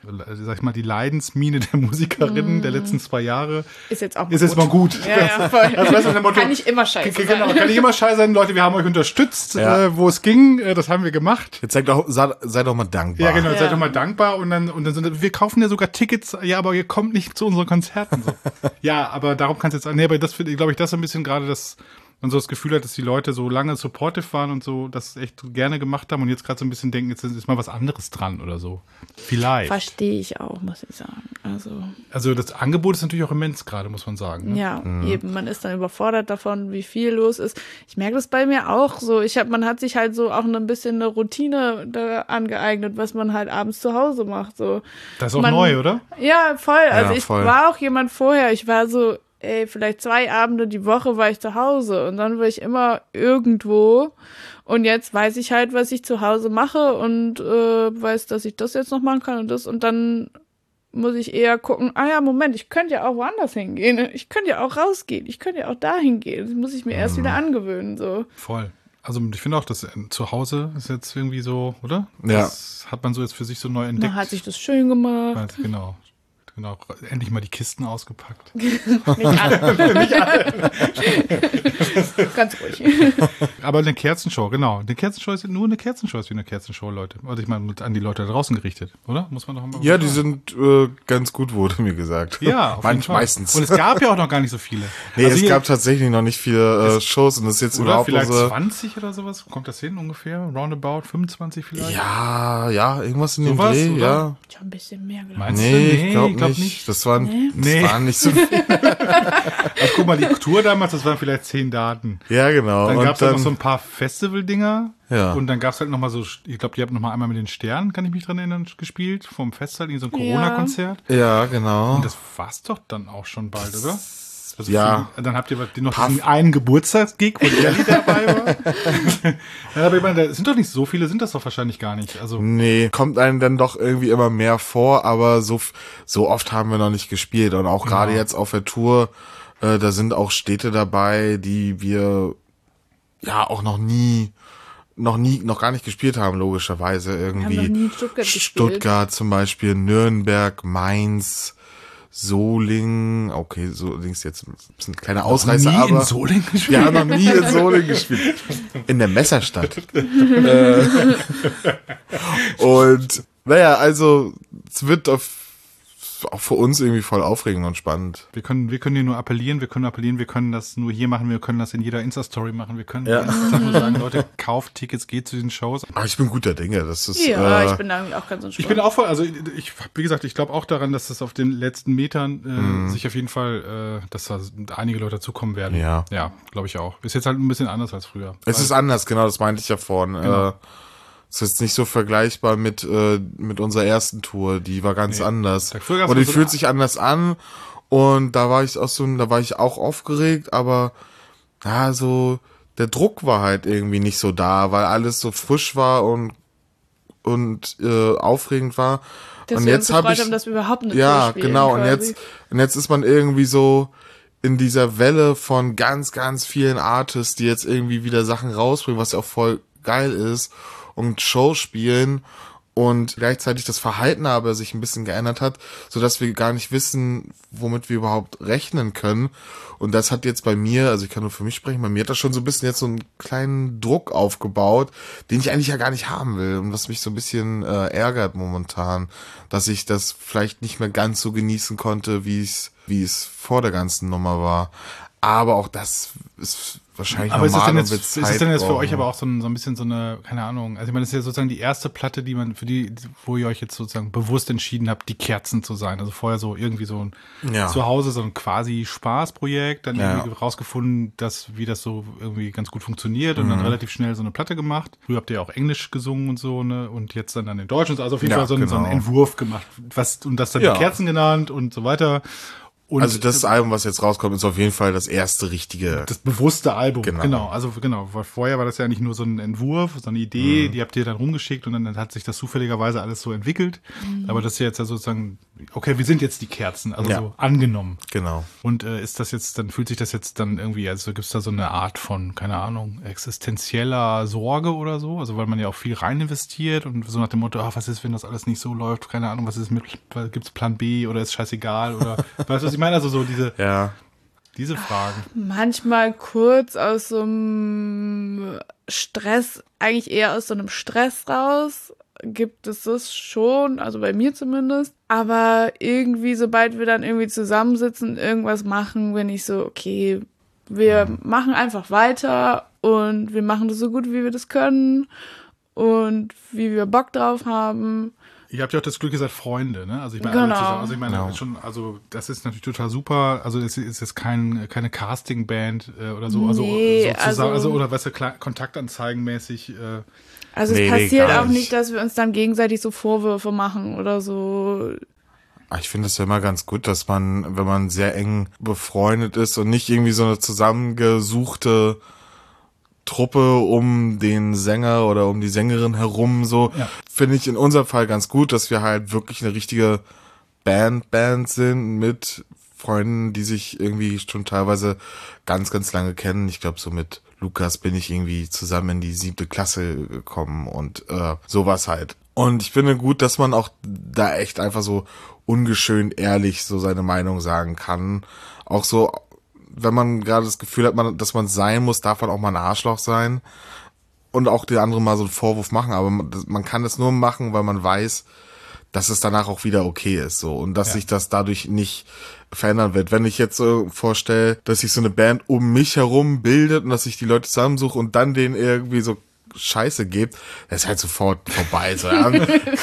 sag ich mal, die Leidensmine der Musikerinnen mm. der letzten zwei Jahre ist jetzt auch mal ist gut. Jetzt mal gut. Ja, ja, voll. Also, weißt du, nach dem Motto, kann nicht immer scheiße sein. Genau, kann nicht immer scheiße sein. Leute, wir haben euch unterstützt, ja. äh, wo es ging. Äh, das haben wir gemacht. Jetzt seid doch, sei, sei doch mal dankbar. Ja, genau, ja. seid doch mal dankbar. Und dann, und dann sind, wir kaufen ja sogar Tickets. Ja, aber ihr kommt nicht zu unseren Konzerten. So. Ja, aber darum kann es jetzt, nee, aber das finde ich, glaube ich, das so ein bisschen gerade das, man so das Gefühl hat, dass die Leute so lange supportive waren und so das echt gerne gemacht haben und jetzt gerade so ein bisschen denken, jetzt ist mal was anderes dran oder so. Vielleicht. Verstehe ich auch, muss ich sagen. Also, also das Angebot ist natürlich auch immens gerade, muss man sagen. Ne? Ja, mhm. eben. Man ist dann überfordert davon, wie viel los ist. Ich merke das bei mir auch so. Ich hab, man hat sich halt so auch ein bisschen eine Routine da angeeignet, was man halt abends zu Hause macht. So. Das ist auch man, neu, oder? Ja, voll. Also ja, ich voll. war auch jemand vorher, ich war so, ey, vielleicht zwei Abende die Woche war ich zu Hause und dann war ich immer irgendwo und jetzt weiß ich halt, was ich zu Hause mache und äh, weiß, dass ich das jetzt noch machen kann und das und dann muss ich eher gucken, ah ja, Moment, ich könnte ja auch woanders hingehen, ich könnte ja auch rausgehen, ich könnte ja auch dahin gehen, das muss ich mir erst wieder angewöhnen, so. Voll. Also ich finde auch, dass zu Hause ist jetzt irgendwie so, oder? Ja. Das hat man so jetzt für sich so neu entdeckt. Man hat sich das schön gemacht. Genau. Genau, endlich mal die Kisten ausgepackt. Nicht alle. Nicht alle. Ganz ruhig. Aber eine Kerzenshow, genau. Eine Kerzenshow ist nur eine Kerzenshow, ist wie eine Kerzenshow, Leute. Also ich meine, an die Leute da draußen gerichtet, oder? Muss man doch mal Ja, die sind äh, ganz gut, wurde mir gesagt. Ja, auf jeden Manch, Fall. meistens. Und es gab ja auch noch gar nicht so viele. Nee, also es hier, gab tatsächlich noch nicht viele äh, Shows und das ist jetzt oder überhaupt vielleicht unsere... zwanzig oder sowas? Kommt das hin ungefähr? Roundabout fünfundzwanzig vielleicht? Ja, ja, irgendwas in dem Sowas, Dreh, oder? ja. Schon ein bisschen mehr, glaube Meinst Nee, du? ich glaube glaub nicht. nicht. Das waren, Nee. das Nee. waren nicht so viele. Also guck mal, die Tour damals, das waren vielleicht zehn Daten. Ja, genau. Dann und gab es halt dann, noch so ein paar Festival-Dinger. Ja. Und dann gab es halt noch mal so, ich glaube, die haben noch mal einmal mit den Sternen, kann ich mich dran erinnern, gespielt. Vom Festival, in so ein Corona-Konzert. Ja, genau. Und das war's doch dann auch schon bald, oder? Also Ja. Viel, dann habt ihr noch Puff. diesen einen Geburtstagsgig, wo Jelly dabei war. Ja, aber ich meine, da sind doch nicht so viele, sind das doch wahrscheinlich gar nicht. Also Nee, kommt einem dann doch irgendwie immer mehr vor, aber so, so oft haben wir noch nicht gespielt. Und auch gerade Genau. jetzt auf der Tour, äh, da sind auch Städte dabei, die wir ja auch noch nie, noch nie, noch gar nicht gespielt haben, logischerweise. Irgendwie noch nie in Stuttgart gespielt. Stuttgart zum Beispiel, Nürnberg, Mainz, Solingen, okay, Solingen ist jetzt ein bisschen ein kleiner Ausreißer, nie aber in Solingen gespielt. wir haben noch nie in Solingen gespielt. In der Messerstadt. äh, und naja, also es wird auf, auch für uns irgendwie voll aufregend und spannend. Wir können, wir können hier nur appellieren, wir können appellieren, wir können das nur hier machen, wir können das in jeder Insta-Story machen, wir können Ja. die ganze Zeit nur sagen, Leute, kauft Tickets, geht zu den Shows. Aber ich bin guter Dinge, das ist Ja, äh, ich bin da irgendwie auch ganz entspannt. Ich bin auch voll, also ich, wie gesagt, ich glaube auch daran, dass das auf den letzten Metern äh, sich auf jeden Fall, äh, dass da einige Leute dazukommen werden. Ja. Ja, glaube ich auch. Ist jetzt halt ein bisschen anders als früher. es ist anders, genau, das meinte ich ja vorhin. Genau. Äh, es ist nicht so vergleichbar mit äh, mit unserer ersten Tour, die war ganz Nee. anders. Da früher gab's Und die so fühlt eine- sich anders an und da war ich auch so, da war ich auch aufgeregt, aber ja, so der Druck war halt irgendwie nicht so da, weil alles so frisch war und und äh, aufregend war. dass und wir jetzt uns habe gefreut ich haben, dass wir überhaupt eine ja, Tour spielen, genau. Und quasi. jetzt, und jetzt ist man irgendwie so in dieser Welle von ganz, ganz vielen Artists, die jetzt irgendwie wieder Sachen rausbringen, was ja auch voll geil ist und Shows spielen und gleichzeitig das Verhalten aber sich ein bisschen geändert hat, so dass wir gar nicht wissen, womit wir überhaupt rechnen können. Und das hat jetzt bei mir, also ich kann nur für mich sprechen, bei mir hat das schon so ein bisschen jetzt so einen kleinen Druck aufgebaut, den ich eigentlich ja gar nicht haben will und was mich so ein bisschen äh, ärgert momentan, dass ich das vielleicht nicht mehr ganz so genießen konnte, wie es wie es vor der ganzen Nummer war. Aber auch das ist wahrscheinlich Aber ist es normal denn und jetzt, wird ist Zeit es denn jetzt für brauchen. euch aber auch so ein, so ein bisschen so eine, keine Ahnung, also ich meine, das ist ja sozusagen die erste Platte, die man, für die, wo ihr euch jetzt sozusagen bewusst entschieden habt, die Kerzen zu sein. Also vorher so irgendwie so ein Ja. zu Hause so ein quasi Spaßprojekt, dann Ja. irgendwie rausgefunden, dass, wie das so irgendwie ganz gut funktioniert und Mhm. dann relativ schnell so eine Platte gemacht. Früher habt ihr ja auch Englisch gesungen und so, ne, und jetzt dann an den Deutschen, also auf jeden Ja, Fall so, ein, so einen genau. Entwurf gemacht, was, und das dann Ja. die Kerzen genannt und so weiter. Und Also das Album, was jetzt rauskommt, ist auf jeden Fall das erste richtige. das bewusste Album, Genau. genau. Also genau, weil vorher war das ja nicht nur so ein Entwurf, so eine Idee, die habt ihr dann rumgeschickt und dann hat sich das zufälligerweise alles so entwickelt. Aber das ist ja jetzt ja sozusagen, okay, wir sind jetzt die Kerzen, also Ja. so angenommen. Genau. Und äh, ist das jetzt, dann fühlt sich das jetzt dann irgendwie, also gibt es da so eine Art von, keine Ahnung, existenzieller Sorge oder so? Also weil man ja auch viel rein investiert und so nach dem Motto, ach, was ist, wenn das alles nicht so läuft? Keine Ahnung, was ist mit, gibt's Plan B oder ist scheißegal? Oder weißt du, was ich meine? Also so diese, Ja. diese Fragen. Manchmal kurz aus so einem Stress, eigentlich eher aus so einem Stress raus, gibt es das schon, also bei mir zumindest. Aber irgendwie, sobald wir dann irgendwie zusammensitzen, irgendwas machen, bin ich so, okay, wir machen einfach weiter und wir machen das so gut, wie wir das können und wie wir Bock drauf haben. Ihr habt ja auch das Glück, ihr seid Freunde, ne? Also ich meine, alle Genau. zusammen, also ich meine Genau. schon, also das ist natürlich total super. Also es ist jetzt kein, keine Casting-Band äh, oder so, also Nee, so zusammen, also, also- oder weißt du, Kla- Kontaktanzeigenmäßig. Äh, Also Nee, es nee, passiert gar auch nicht. nicht, dass wir uns dann gegenseitig so Vorwürfe machen oder so. Ich finde es ja immer ganz gut, dass man, wenn man sehr eng befreundet ist und nicht irgendwie so eine zusammengesuchte Truppe um den Sänger oder um die Sängerin herum, so, Ja. finde ich in unserem Fall ganz gut, dass wir halt wirklich eine richtige Band, Band sind mit Freunden, die sich irgendwie schon teilweise ganz, ganz lange kennen. Ich glaube, so mit Lukas bin ich irgendwie zusammen in die siebte Klasse gekommen und äh, sowas halt. Und ich finde gut, dass man auch da echt einfach so ungeschönt ehrlich so seine Meinung sagen kann. Auch so, wenn man gerade das Gefühl hat, man, dass man sein muss, darf man auch mal ein Arschloch sein und auch der andere mal so einen Vorwurf machen. Aber man, das- man kann das nur machen, weil man weiß, dass es danach auch wieder okay ist, so. Und dass Ja. sich das dadurch nicht verändern wird. Wenn ich jetzt so vorstelle, dass sich so eine Band um mich herum bildet und dass ich die Leute zusammensuche und dann denen irgendwie so Scheiße gibt, das ist halt sofort vorbei, so. Ja.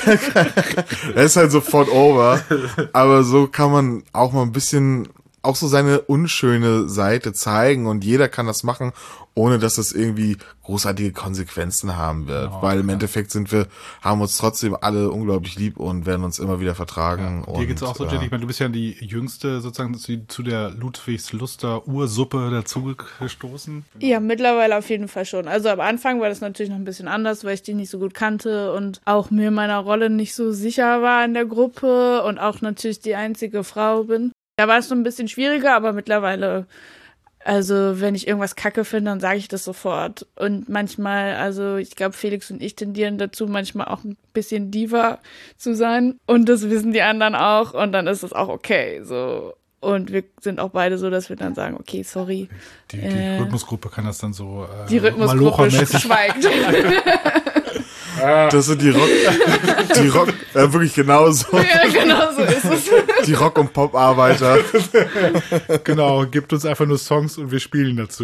Das ist halt sofort over. Aber so kann man auch mal ein bisschen auch so seine unschöne Seite zeigen und jeder kann das machen, ohne dass es irgendwie großartige Konsequenzen haben wird. Genau, Weil im ja. Endeffekt sind wir, haben uns trotzdem alle unglaublich lieb und werden uns immer wieder vertragen. Dir geht's auch so, und, Jenny. äh, Ich meine, du bist ja die Jüngste sozusagen zu, zu der Ludwigsluster Ursuppe dazugestoßen. Ja, mittlerweile auf jeden Fall schon. Also am Anfang war das natürlich noch ein bisschen anders, weil ich die nicht so gut kannte und auch mir meiner Rolle nicht so sicher war in der Gruppe und auch natürlich die einzige Frau bin. Da war es so ein bisschen schwieriger, aber mittlerweile, also wenn ich irgendwas kacke finde, dann sage ich das sofort. Und manchmal, also ich glaube, Felix und ich tendieren dazu, manchmal auch ein bisschen Diva zu sein. Und das wissen die anderen auch und dann ist es auch okay. So. Und wir sind auch beide so, dass wir dann sagen, okay, sorry. Die, die Äh, Rhythmusgruppe kann das dann so äh, Die Rhythmusgruppe Malocha-mäßig. schweigt. Das sind die Rock, die Rock, äh, wirklich genauso, Ja, genau so ist es. die Rock- und Pop-Arbeiter. Genau, gibt uns einfach nur Songs und wir spielen dazu.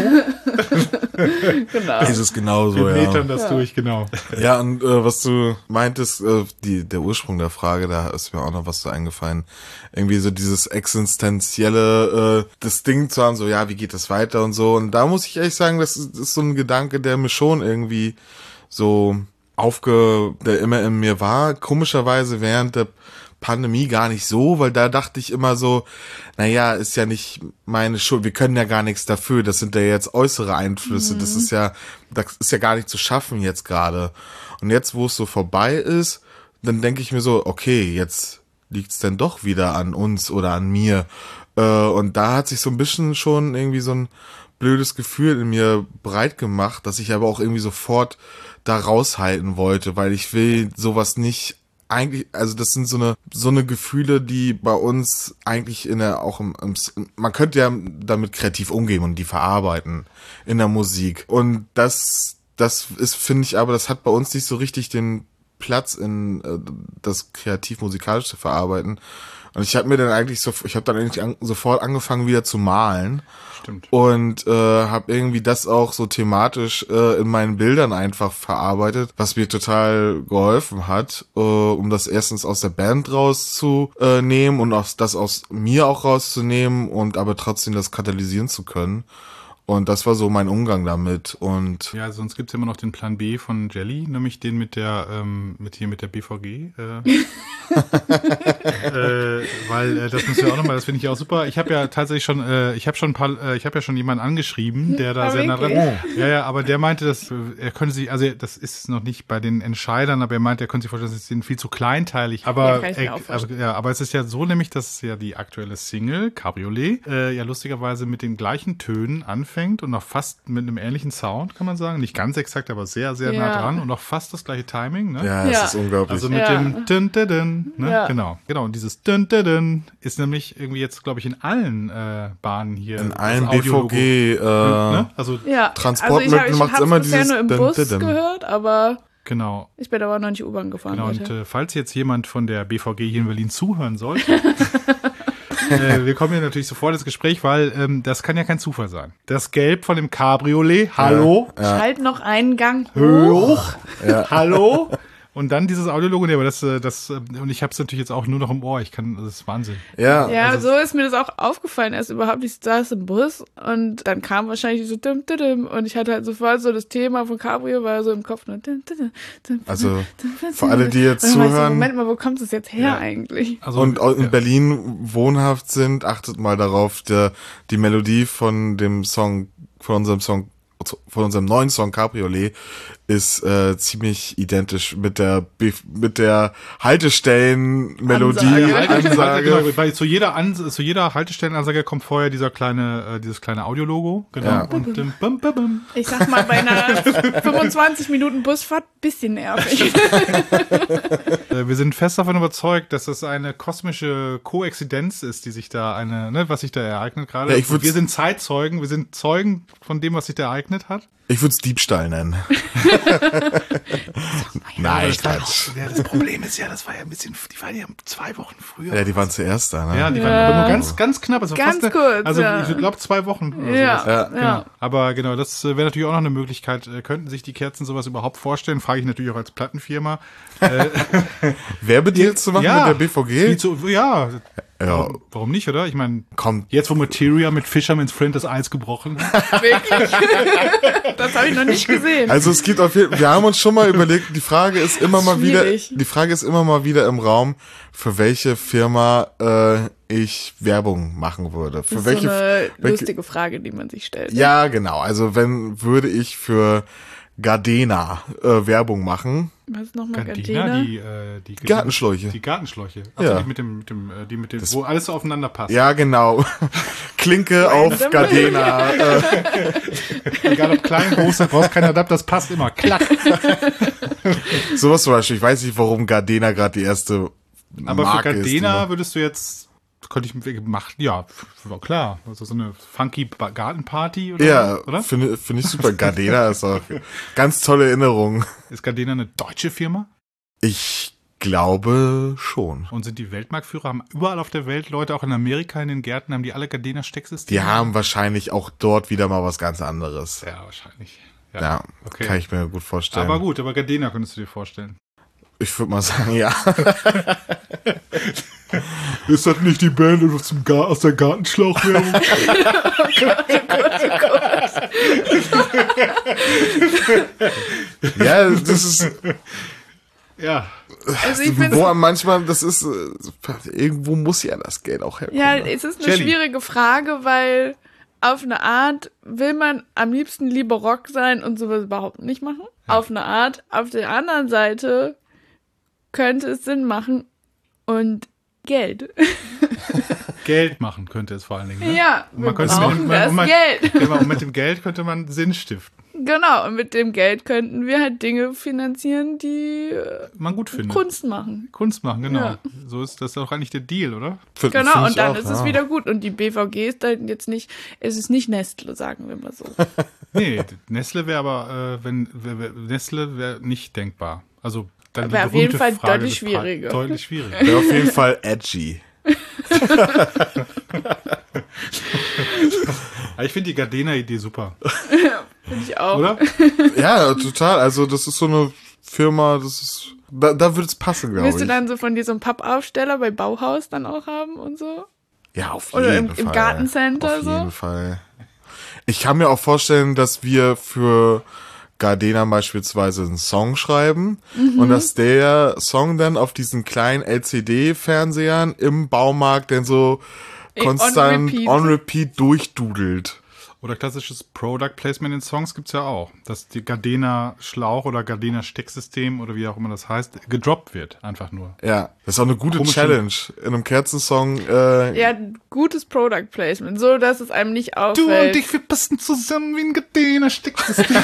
Genau. Ist es genauso, Wir ja. metern das durch, genau. Ja, und äh, was du meintest, äh, die, der Ursprung der Frage, da ist mir auch noch was so eingefallen. Irgendwie so dieses existenzielle, äh, das Ding zu haben, so, ja, wie geht das weiter und so. Und da muss ich ehrlich sagen, das ist, das ist so ein Gedanke, der mir schon irgendwie so aufge, der immer in mir war. Komischerweise während der Pandemie gar nicht so, weil da dachte ich immer so, naja, ist ja nicht meine Schuld, wir können ja gar nichts dafür, das sind ja jetzt äußere Einflüsse, das ist ja, das ist ja gar nicht zu schaffen jetzt gerade. Und jetzt, wo es so vorbei ist, dann denke ich mir so, okay, jetzt liegt's denn doch wieder an uns oder an mir. Äh, und da hat sich so ein bisschen schon irgendwie so ein blödes Gefühl in mir breit gemacht, dass ich aber auch irgendwie sofort da raushalten wollte, weil ich will sowas nicht eigentlich, also das sind so eine so eine Gefühle, die bei uns eigentlich in der auch im, im man könnte ja damit kreativ umgehen und die verarbeiten in der Musik und das das ist, finde ich, aber das hat bei uns nicht so richtig den Platz in äh, das kreativ-musikalisch zu verarbeiten. Und ich habe mir dann eigentlich so, ich habe dann eigentlich an, sofort angefangen wieder zu malen. Stimmt. Und äh, habe irgendwie das auch so thematisch äh, in meinen Bildern einfach verarbeitet, was mir total geholfen hat, äh, um das erstens aus der Band rauszunehmen und aus, das aus mir auch rauszunehmen und aber trotzdem das katalysieren zu können. Und das war so mein Umgang damit. Und Ja, sonst gibt's ja immer noch den Plan B von Jelly, nämlich den mit der, ähm, mit hier mit der B V G. Äh, äh, weil äh, das müssen wir auch nochmal, das finde ich auch super. Ich habe ja tatsächlich schon, äh, ich habe schon ein paar, äh, ich habe ja schon jemanden angeschrieben, der da Ah, sehr nah dran. wirklich? Ja, ja, aber der meinte, dass äh, er könnte sich, also das ist noch nicht bei den Entscheidern, aber er meinte, er könnte sich vorstellen, das ist viel zu kleinteilig. Aber Ja, kann ich mir äh, auch also, ja, aber es ist ja so nämlich, dass ja die aktuelle Single Cabriolet äh, ja lustigerweise mit den gleichen Tönen anfängt und noch fast mit einem ähnlichen Sound, kann man sagen, nicht ganz exakt, aber sehr, sehr nah Ja. dran und noch fast das gleiche Timing. Ne? Ja, es Ja. ist unglaublich. Also mit Ja. dem dun, dun, dun, ne? Ja. Genau, genau. Und dieses dun, dun, dun ist nämlich irgendwie jetzt, glaube ich, in allen äh, Bahnen hier. in das allen B V Audiologo. G, äh, Ne? Also, Ja, Transportmittel also ich, hab- macht's ich hab's immer bisher dieses nur im dun, Bus dun, dun. gehört, aber genau. ich bin aber noch nicht U-Bahn gefahren. Genau, und heute. äh, falls jetzt jemand von der B V G hier in Berlin zuhören sollte, äh, wir kommen hier natürlich sofort ins Gespräch, weil ähm, das kann ja kein Zufall sein. Das Gelb von dem Cabriolet, hallo, Schalt noch einen Gang hoch. hoch, hallo. Und dann dieses Audiologo, nee, aber das, äh, das, äh, und ich habe es natürlich jetzt auch nur noch im Ohr. Ich kann, das ist Wahnsinn. ja, Ja, Also- so ist mir das auch aufgefallen. Erst überhaupt, ich saß im Bus und dann kam wahrscheinlich so dim, dim, dim, und ich hatte halt sofort so das Thema von Cabrio war so im Kopf. Nur dim, dim, dim, Also, dim, dim, für alle, die jetzt und dann war ich so, zuhören- Moment mal, wo kommt das jetzt her Ja. eigentlich? Also, und auch in ja. Berlin wohnhaft sind, achtet mal darauf, der, die Melodie von dem Song, von unserem Song, von unserem neuen Song Cabriolet ist äh, ziemlich identisch mit der B- mit der Haltestellenmelodie, Ansage. Halt- halt- Ansage. Genau, weil zu jeder, An zu jeder Haltestellenansage kommt vorher dieser kleine, äh, dieses kleine Audiologo. Genau. Ja. Und ähm, bum, bum, bum. Ich sag mal, bei einer fünfundzwanzig Minuten Busfahrt bisschen nervig. Äh, wir sind fest davon überzeugt, dass das eine kosmische Koexistenz ist, die sich da eine, ne, was sich da ereignet gerade. Ja, ich Und würd's- wir sind Zeitzeugen, wir sind Zeugen von dem, was sich da ereignet hat. Ich würde es Diebstahl nennen. Nein, das, war Quatsch. noch, ja, das Problem ist ja, das war ja ein bisschen, die waren ja zwei Wochen früher. Ja, die waren zuerst da, ne? Ja, die Ja. waren aber nur ganz, ganz knapp. Also Ganz fast eine, kurz, Also ja. ich glaube zwei Wochen oder Ja, sowas. Ja. Genau. ja. Aber genau, das äh, wäre natürlich auch noch eine Möglichkeit. Äh, könnten sich die Kerzen sowas überhaupt vorstellen? Frage ich natürlich auch als Plattenfirma. Werbedeals zu machen mit der B V G? Viel zu, ja. Ja, Warum, warum nicht, oder? Ich meine, kommt. jetzt wo Materia mit Fisherman's Friend das Eis gebrochen hat. Wirklich? Das habe ich noch nicht gesehen. Also es gibt auf jeden Fall, wir haben uns schon mal überlegt, die Frage ist immer mal wieder, Schwierig. die Frage ist immer mal wieder im Raum, für welche Firma äh, ich Werbung machen würde. Für das ist welche, so eine welche lustige Frage, die man sich stellt. Ja, genau. Also wenn würde ich für Gardena äh, Werbung machen. Was ist nochmal Gardena, Gardena? die, äh, die Gartenschläuche. Die Gartenschläuche. Also Ja. die mit dem, mit dem, äh, die mit dem, wo alles so aufeinander passt. Ja, genau. Klinke auf Random. Gardena. Äh, Egal ob klein, groß, da brauchst keinen Adapter, das passt immer. Klack. sowas zum Beispiel. Ich weiß nicht, warum Gardena gerade die erste Aber Marke für ist. die Gardena man- würdest du jetzt, könnte ich machen, ja, war klar. Also so eine funky Ba- Gartenparty oder Ja, so, oder? finde find ich super. Gardena ist auch ganz tolle Erinnerung. Ist Gardena eine deutsche Firma? Ich glaube schon. Und sind die Weltmarktführer? Haben überall auf der Welt Leute, auch in Amerika in den Gärten, haben die alle Gardena-Stecksysteme? Die haben wahrscheinlich auch dort wieder mal was ganz anderes. Ja, wahrscheinlich. Ja, okay. kann ich mir gut vorstellen. Aber gut, aber Gardena könntest du dir vorstellen. Ich würde mal sagen, ja. Ist das nicht die Band aus, dem Gar aus der Gartenschlauchwerbung? Ja, das ist, Ja. Also ich finde wo manchmal, das ist, äh, irgendwo muss ja das Geld auch herkommen. ja, ne? es ist eine Jelly. schwierige Frage, weil auf eine Art will man am liebsten lieber Rock sein und sowas überhaupt nicht machen. Auf eine Art. Auf der anderen Seite könnte es Sinn machen und Geld. Geld machen könnte es vor allen Dingen. Ne? Ja, Und wir man könnte brauchen mit, das und man, Geld. Genau, und mit dem Geld könnte man Sinn stiften. Genau, und mit dem Geld könnten wir halt Dinge finanzieren, die äh, Man gut findet. Kunst machen. Kunst machen, genau. Ja. So ist das doch eigentlich der Deal, oder? Find- Genau, find und ich dann auch, ist ja. es wieder gut. Und die B V G ist dann jetzt nicht, es ist nicht Nestle, sagen wir mal so. Nee, Nestle wäre aber, äh, wenn wär, wär, Nestle wäre nicht denkbar. Also dann die Wäre auf jeden berühmte Fall Frage deutlich des Pre- schwieriger. Deutlich schwieriger. Wäre auf jeden Fall edgy. Aber ich finde die Gardena-Idee super, Finde ich auch. oder? Ja, total. Also das ist so eine Firma, das ist, da, da würde es passen, glaube Willst du ich. dann so von dir so einen Pappaufsteller bei Bauhaus dann auch haben und so? Ja, auf jeden Oder im- Fall. im Gartencenter Auf so? jeden Fall. Ich kann mir auch vorstellen, dass wir für Gardena beispielsweise einen Song schreiben mhm. und dass der Song dann auf diesen kleinen L C D-Fernsehern im Baumarkt dann so konstant on repeat. on repeat durchdudelt. Oder klassisches Product Placement in Songs gibt's ja auch, dass die Gardena Schlauch oder Gardena Stecksystem oder wie auch immer das heißt, gedroppt wird, einfach nur. Ja, das ist auch eine gute Komische Challenge in einem Kerzensong. Äh, ja, gutes Product Placement, so dass es einem nicht auffällt. Du und ich, wir passen zusammen wie ein Gardena Stecksystem.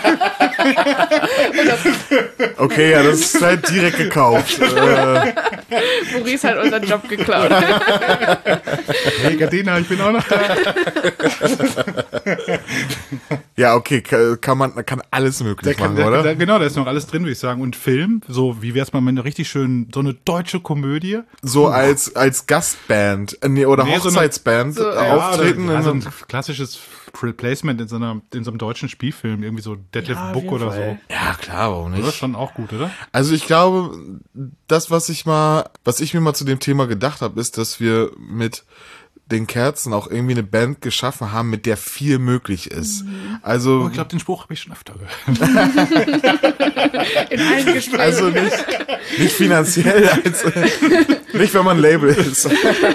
Okay, ja, das ist halt direkt gekauft. äh. Maurice hat unseren Job geklaut. Hey Gardena, ich bin auch noch da. Ja, okay, kann man kann alles möglich kann, machen, der, oder? Der, genau, da ist noch alles drin, würde ich sagen. Und Film, so wie wär's mal mit einer richtig schönen, so eine deutsche Komödie. So als als Gastband äh, nee, oder nee, Hochzeitsband so eine, so, auftreten. Ja, oder, in so ein klassisches Replacement in so, einer, in so einem deutschen Spielfilm, irgendwie so Deadlift ja, Book oder Fall. so. Ja, klar, warum nicht? Das ist schon auch gut, oder? Also ich glaube, das, was ich mal, was ich mir mal zu dem Thema gedacht habe, ist, dass wir mit den Kerzen auch irgendwie eine Band geschaffen haben, mit der viel möglich ist. Mhm. Also oh, ich glaube, den Spruch habe ich schon öfter gehört. In allen Gesprächen. Also nicht, nicht finanziell, als, nicht wenn man ein Label ist.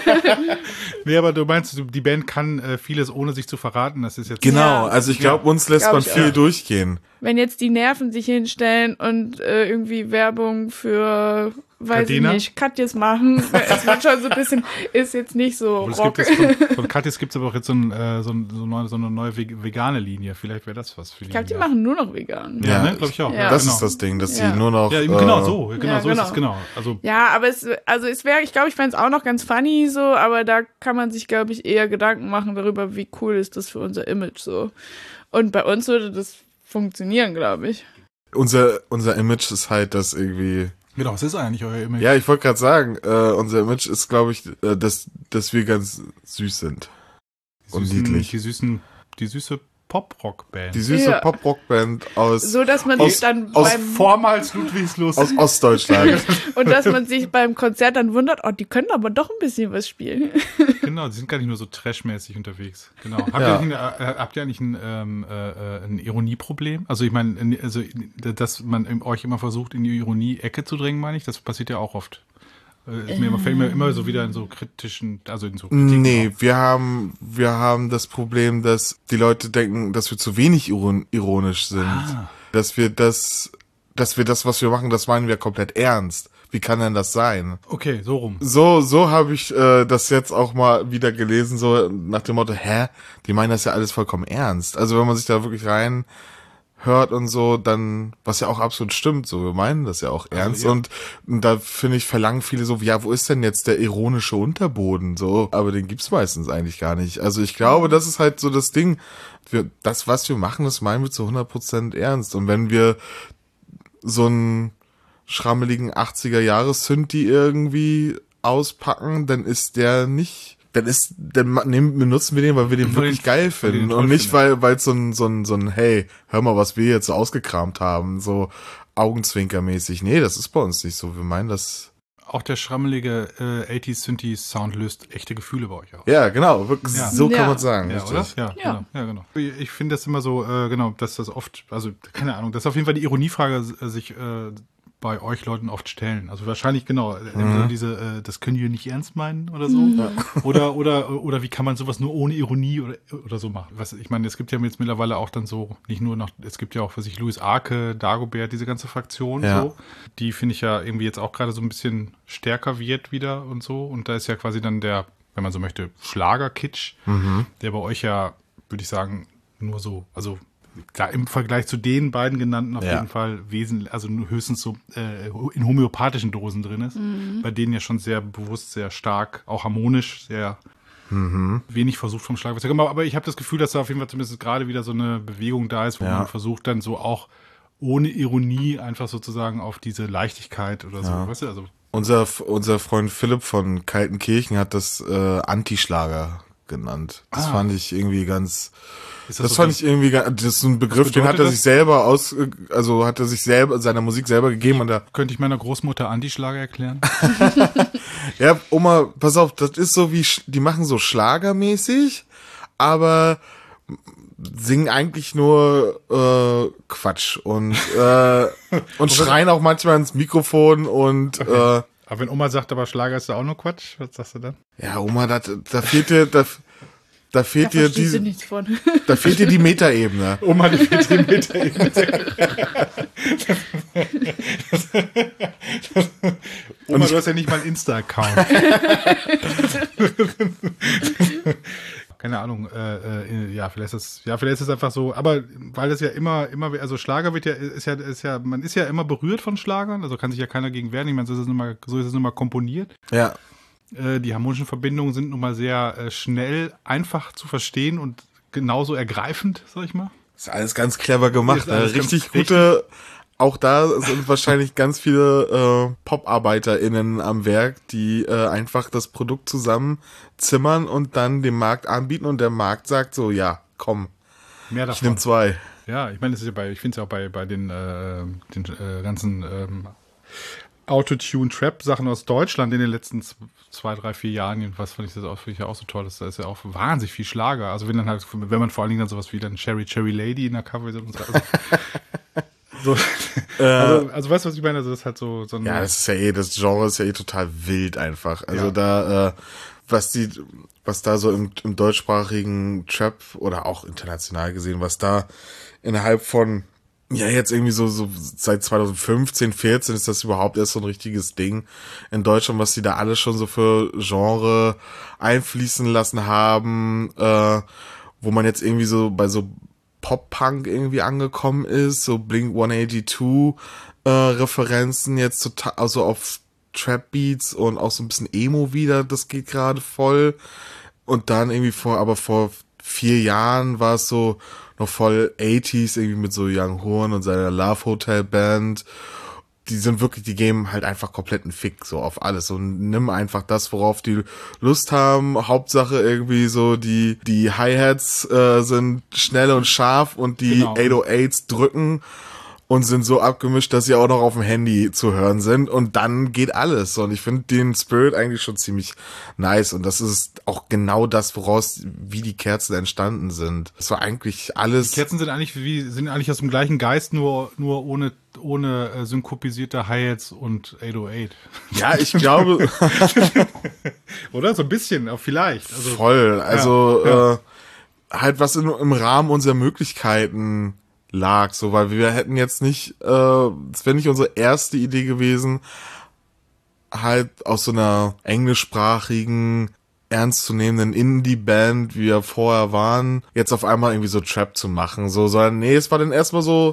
Nee, aber du meinst, die Band kann äh, vieles ohne sich zu verraten. Das ist jetzt Genau, Ja. also ich glaube, uns lässt Glaub man ich viel auch. durchgehen. Wenn jetzt die Nerven sich hinstellen und äh, irgendwie Werbung für, weiß Gardena? ich nicht, Katjes machen, es wird schon so ein bisschen, ist jetzt nicht so Und es rock. gibt jetzt von, von Katjes gibt es aber auch jetzt so, ein, äh, so, ein, so, eine, so eine neue vegane Linie. Vielleicht wäre das was für die. Ich glaube, die ja. machen nur noch vegan. Ja, Ja, ne? Glaube ich auch. ja. Das genau. ist das Ding, dass Ja. sie nur noch Ja, eben genau äh, so. Genau Ja, so ist genau. es, genau. Also, Ja, aber es, also es wäre, ich glaube, ich fände es auch noch ganz funny so, aber da kann man sich, glaube ich, eher Gedanken machen darüber, wie cool ist das für unser Image so. Und bei uns würde das funktionieren, glaube ich. unser unser Image ist halt das irgendwie. genau, es ist eigentlich euer Image. Ja, ich wollte gerade sagen, äh, unser Image ist, glaube ich, äh, dass dass wir ganz süß sind. die und süßen, niedlich. Die süßen, die süße Pop-Rock-Band. Die süße Ja. Pop-Rock-Band aus So, dass man Aus- sich dann aus beim, Vormals Ludwigslust. aus Ostdeutschland. und dass man sich beim Konzert dann wundert, oh, die können aber doch ein bisschen was spielen. Genau, die sind gar nicht nur so trashmäßig unterwegs. Genau. Habt, Ja. ihr, eigentlich eine, äh, habt ihr eigentlich ein, ähm, äh, ein Ironieproblem? Also ich meine, also, dass man euch immer versucht, in die Ironie-Ecke zu drängen, meine ich, das passiert ja auch oft. Äh, ist mir immer, fällt mir immer so wieder in so kritischen, also in so Kritiken Nee, auf. wir haben wir haben das Problem, dass die Leute denken, dass wir zu wenig iron ironisch sind. Ah. Dass wir das dass wir das, was wir machen, das meinen wir komplett ernst. Wie kann denn das sein? Okay, so rum. So, so habe ich äh, das jetzt auch mal wieder gelesen, so nach dem Motto, hä, die meinen das ja alles vollkommen ernst. Also wenn man sich da wirklich rein hört und so, dann, was ja auch absolut stimmt, so, wir meinen das ja auch ernst. ja. Und, und da finde ich, verlangen viele so, ja, wo ist denn jetzt der ironische Unterboden, so, aber den gibt's meistens eigentlich gar nicht. Also ich glaube, das ist halt so das Ding, wir, das, was wir machen, das meinen wir zu hundert Prozent ernst. Und wenn wir so einen schrammeligen achtziger-Jahres-Synthi irgendwie auspacken, dann ist der nicht, dann ist, dann ma- nehmen, benutzen wir den, weil wir den Weil wirklich den- geil weil wir finden den toll und nicht, finden. weil, weil es so ein, so ein, so ein, hey, hör mal, was wir jetzt so ausgekramt haben, so augenzwinkermäßig. Nee, das ist bei uns nicht so. Wir meinen das, Auch der schrammelige äh, achtziger-Synthi-Sound löst echte Gefühle bei euch aus. ja, genau, wirklich, Ja. so kann Ja. man sagen, Ja, richtig. oder? Ja, Ja. Genau, ja, genau. Ich, ich finde das immer so, äh, genau, dass das oft, also keine Ahnung, dass auf jeden Fall die Ironiefrage äh, sich äh, bei euch Leuten oft stellen. Also wahrscheinlich genau, äh, Mhm. so diese, äh, das können die nicht ernst meinen oder so. Oder oder oder wie kann man sowas nur ohne Ironie oder oder so machen? Was ich meine, es gibt ja jetzt mittlerweile auch dann so nicht nur noch, es gibt ja auch für sich Louis Arke, Dagobert, diese ganze Fraktion Ja. so, die finde ich ja irgendwie jetzt auch gerade so ein bisschen stärker wird wieder und so. Und da ist ja quasi dann der, wenn man so möchte, Schlager-Kitsch, Mhm. der bei euch ja, würde ich sagen, nur so, also klar, im Vergleich zu den beiden genannten auf Ja. jeden Fall wesentlich, also nur höchstens so äh, in homöopathischen Dosen drin ist. Bei denen ja schon sehr bewusst, sehr stark, auch harmonisch, sehr Mhm. wenig versucht vom Schlag zu kommen. Aber ich habe das Gefühl, dass da auf jeden Fall zumindest gerade wieder so eine Bewegung da ist, wo Ja. man versucht dann so auch ohne Ironie einfach sozusagen auf diese Leichtigkeit oder so, Ja. weißt du, also Unser, unser Freund Philipp von Kaltenkirchen hat das äh, Antischlager genannt. Das Ah. fand ich irgendwie ganz, ist das so fand das- ich irgendwie, ga- das ist ein Begriff, Was den hat bedeutet er das? sich selber aus, also hat er sich selber, seiner Musik selber gegeben und da, könnte ich meiner Großmutter Antischlager erklären? ja, Oma, pass auf, das ist so wie, Sch- die machen so schlagermäßig, aber singen eigentlich nur äh, Quatsch und äh, und schreien auch manchmal ins Mikrofon und okay. äh, Aber wenn Oma sagt, aber Schlager ist ja auch nur Quatsch, was sagst du dann? Ja, Oma, da, da fehlt dir, da, da fehlt Da dir verstehst du diese, nichts von. da fehlt dir die Metaebene. Oma, die fehlt die Metaebene. Oma, du hast ja nicht mal einen Insta-Account. Keine Ahnung, äh, äh, ja, vielleicht ist es, ja, vielleicht ist es einfach so, aber weil das ja immer, immer, also Schlager wird ja, ist ja, ist ja, man ist ja immer berührt von Schlagern, also kann sich ja keiner gegen wehren, ich meine, so ist es nun mal, so ist es nun mal komponiert. Ja. Äh, die harmonischen Verbindungen sind nun mal sehr äh, schnell, einfach zu verstehen und genauso ergreifend, sag ich mal. Ist alles ganz clever gemacht, ne? Richtig ganz, gute, auch da sind wahrscheinlich ganz viele äh, Pop-ArbeiterInnen am Werk, die äh, einfach das Produkt zusammenzimmern und dann dem Markt anbieten und der Markt sagt so, ja, komm, Mehr davon. ich nehme zwei. Ja, ich meine, das ist ja bei, ich finde es ja auch bei, bei den, äh, den äh, ganzen ähm, Autotune-Trap-Sachen aus Deutschland in den letzten zwei, drei, vier Jahren, jedenfalls fand ich das auch, finde ich ja auch so toll, da ist ja auch wahnsinnig viel Schlager. Also wenn dann halt, wenn man vor allen Dingen dann sowas wie dann Cherry Cherry Lady in der Cover also, so, also, also weißt du, was ich meine? Also das ist halt so, so ein Ja, das ist ja eh, das Genre ist ja eh total wild einfach. Also Ja. da, äh, was die, was da so im, im deutschsprachigen Trap oder auch international gesehen, was da innerhalb von, ja jetzt irgendwie so, so seit zwanzig fünfzehn, vierzehn ist das überhaupt erst so ein richtiges Ding in Deutschland, was die da alles schon so für Genre einfließen lassen haben, äh, wo man jetzt irgendwie so bei so Pop-Punk irgendwie angekommen ist, so Blink hundertzweiundachtzig äh, Referenzen jetzt total, also auf Trap-Beats und auch so ein bisschen Emo wieder, das geht gerade voll. Und dann irgendwie vor, aber vor vier Jahren war es so noch voll achtziger irgendwie mit so Young Horn und seiner Love Hotel Band. Die sind wirklich, die geben halt einfach kompletten Fick so auf alles und nimm einfach das, worauf die Lust haben. Hauptsache irgendwie so die die Hi-Hats äh, sind schnell und scharf und die Genau. achthundertachts drücken und sind so abgemischt, dass sie auch noch auf dem Handy zu hören sind und dann geht alles. Und ich finde den Spirit eigentlich schon ziemlich nice und das ist auch genau das, woraus wie die Kerzen entstanden sind. Das war eigentlich alles. Die Kerzen sind eigentlich wie sind eigentlich aus dem gleichen Geist, nur nur ohne ohne äh, synkopisierte Hi-Hats und achthundertacht. Ja, ich glaube. Oder? So ein bisschen, auch vielleicht. Also, Voll. Also ja, ja. Äh, halt was in, im Rahmen unserer Möglichkeiten lag, so, weil wir hätten jetzt nicht, äh, das wäre nicht unsere erste Idee gewesen, halt aus so einer englischsprachigen, ernstzunehmenden Indie-Band, wie wir vorher waren, jetzt auf einmal irgendwie so Trap zu machen, so, sondern nee, es war dann erstmal so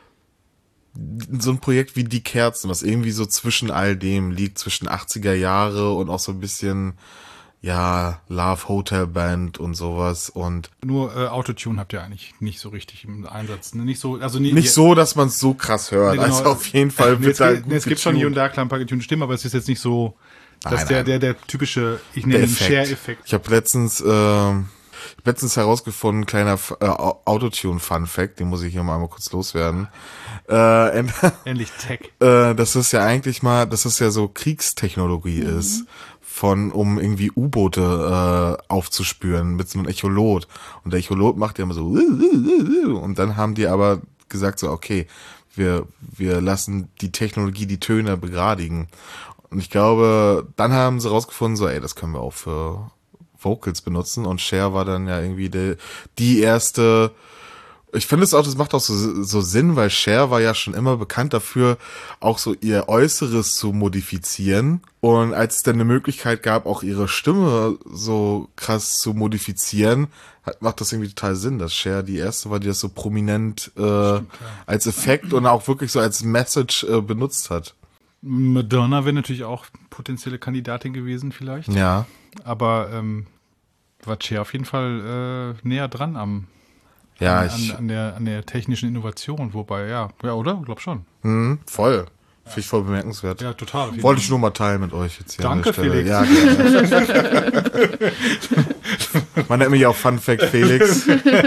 so ein Projekt wie Die Kerzen, was irgendwie so zwischen all dem liegt, zwischen achtziger Jahre und auch so ein bisschen, ja, Love Hotel Band und sowas und Nur äh, Autotune habt ihr eigentlich nicht so richtig im Einsatz. Ne? Nicht so, also nie, nicht so, dass man es so krass hört. Nee, genau. Also auf jeden Fall nee, wird es, da gibt, nee, es gibt schon hier und da klar ein paar getunte Stimmen, aber es ist jetzt nicht so, dass Nein, der, nein. der, der typische, ich nenne der ihn Effekt. Share-Effekt. Ich habe letztens, äh, ich hab letztens herausgefunden, kleiner äh, Autotune-Fun-Fact, den muss ich hier mal einmal kurz loswerden. Äh, and, Endlich Tech. äh, das ist ja eigentlich mal, dass es ja so Kriegstechnologie Mhm. ist, von um irgendwie U-Boote äh, aufzuspüren mit so einem Echolot. Und der Echolot macht ja immer so und dann haben die aber gesagt so, okay, wir wir lassen die Technologie die Töne begradigen. Und ich glaube, dann haben sie rausgefunden so, ey, das können wir auch für Vocals benutzen und Cher war dann ja irgendwie die, die erste. Ich finde es auch, das macht auch so, so Sinn, weil Cher war ja schon immer bekannt dafür, auch so ihr Äußeres zu modifizieren. Und als es dann eine Möglichkeit gab, auch ihre Stimme so krass zu modifizieren, hat, macht das irgendwie total Sinn, dass Cher die erste war, die das so prominent äh, Stimmt, ja. als Effekt und auch wirklich so als Message äh, benutzt hat. Madonna wäre natürlich auch potenzielle Kandidatin gewesen vielleicht. Ja. Aber ähm, war Cher auf jeden Fall äh, näher dran am Ja, an, ich, an, an, der, an der technischen Innovation, wobei, ja, ja, oder? Glaub schon. mh, voll. Finde ich voll bemerkenswert. Ja, total. auf jeden Wollte Fall. ich nur mal teilen mit euch jetzt hier Danke, an der Stelle. Felix. Ja, gerne. Man nennt mich auch Fun Fact Felix.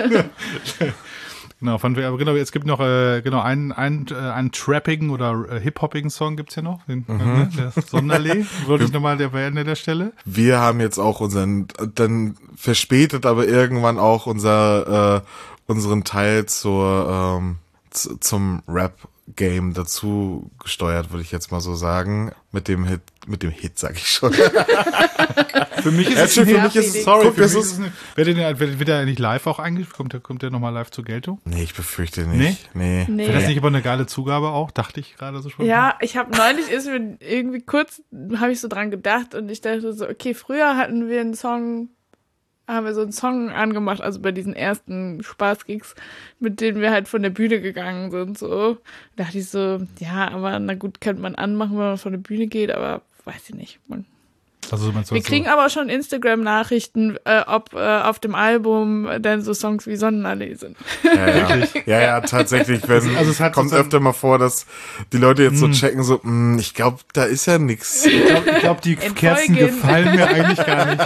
Genau, von, aber genau, es gibt noch äh, genau einen, einen, äh, einen trappigen oder äh, hip-hoppigen Song gibt's ja noch, den, Mhm. äh, der Sonderlee, wollte ich nochmal erwähnen an der Stelle. Wir haben jetzt auch unseren, dann verspätet aber irgendwann auch unser äh, unseren Teil zur ähm, z- zum Rap-Game dazu gesteuert, würde ich jetzt mal so sagen. Mit dem Hit, mit dem Hit, sag ich schon. Für mich ist Ja, es für ein mich Hit. ist es- Sorry, guck, für das mich ist- ist es eine, wird der, wird, wird der eigentlich live auch eingespielt? Kommt der, kommt der nochmal live zur Geltung? Nee, ich befürchte nicht. Nee. Nee. Wäre das nicht aber eine geile Zugabe auch? Dachte ich gerade so schon. Ja, ich habe neulich ist mir irgendwie kurz, habe ich so dran gedacht und ich dachte so, okay, früher hatten wir einen Song, haben wir so einen Song angemacht, also bei diesen ersten Spaßgigs, mit denen wir halt von der Bühne gegangen sind, so. Da dachte ich so, ja, aber na gut, könnte man anmachen, wenn man von der Bühne geht, aber weiß ich nicht. Man, Also, meinst du wir was kriegen so, aber schon Instagram-Nachrichten, äh, ob äh, auf dem Album dann so Songs wie Sonnenallee sind. Ja, ja. ja, ja, tatsächlich. Wenn, Also es hat kommt sozusagen- öfter mal vor, dass die Leute jetzt so checken, so, "Mh, ich glaube, da ist ja nix. ich glaube, ich glaub, die Entfolgen. Kerzen gefallen mir eigentlich gar nicht.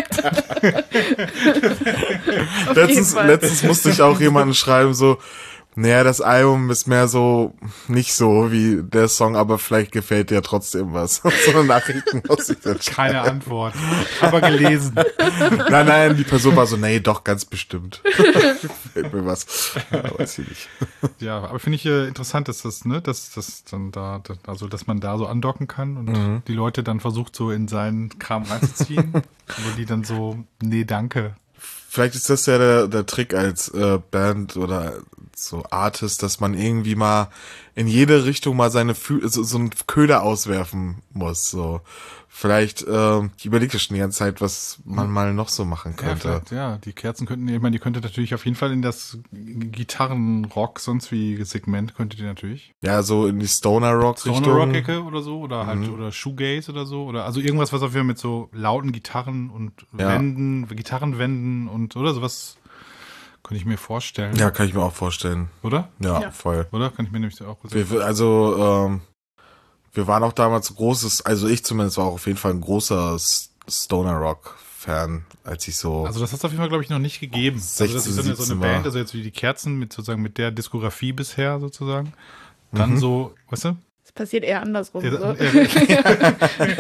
Auf letztens, jeden Fall. letztens musste ich auch jemanden schreiben, so, naja, das Album ist mehr so, nicht so wie der Song, aber vielleicht gefällt dir trotzdem was. So eine Nachrichten muss ich dann schreiben. Keine Antwort. Aber gelesen. Nein, nein, die Person war so, nee, doch, ganz bestimmt. Gefällt mir was. Ja, weiß ich nicht. Ja, aber finde ich äh, interessant, dass das, ne, dass das dann da, da- also dass man da so andocken kann und Mhm. die Leute dann versucht, so in seinen Kram reinzuziehen. Aber die dann so, nee, danke. Vielleicht ist das ja der, der Trick als äh, Band oder so Artist, dass man irgendwie mal in jede Richtung mal seine Fü so, so einen Köder auswerfen muss. So vielleicht, äh, ich überlege schon die ganze Zeit, was man mal noch so machen Ja, könnte. vielleicht, ja, die Kerzen könnten, ich meine, die könnte natürlich auf jeden Fall in das Gitarrenrock, sonst wie Segment könnte die natürlich. Ja, so in die Stoner Rock Richtung. Stoner Rock Ecke oder so, oder halt, oder Shoegaze oder so, oder also irgendwas, was auf jeden Fall mit so lauten Gitarren und Ja. Wänden, Gitarrenwänden und, oder sowas, könnte ich mir vorstellen. Ja, kann ich mir auch vorstellen. Oder? Ja, Ja. voll. Oder? Kann ich mir nämlich auch gut Wir, also, ähm, wir waren auch damals großes, also ich zumindest war auch auf jeden Fall ein großer S- Stoner Rock Fan, als ich so. Also das hat es auf jeden Fall, glaube ich, noch nicht gegeben. Also das ist so eine, so eine siebzehn Band, war. also jetzt wie die Kerzen, mit sozusagen mit der Diskografie bisher sozusagen. Dann so, weißt du? Es passiert eher andersrum. Ja, so. ja.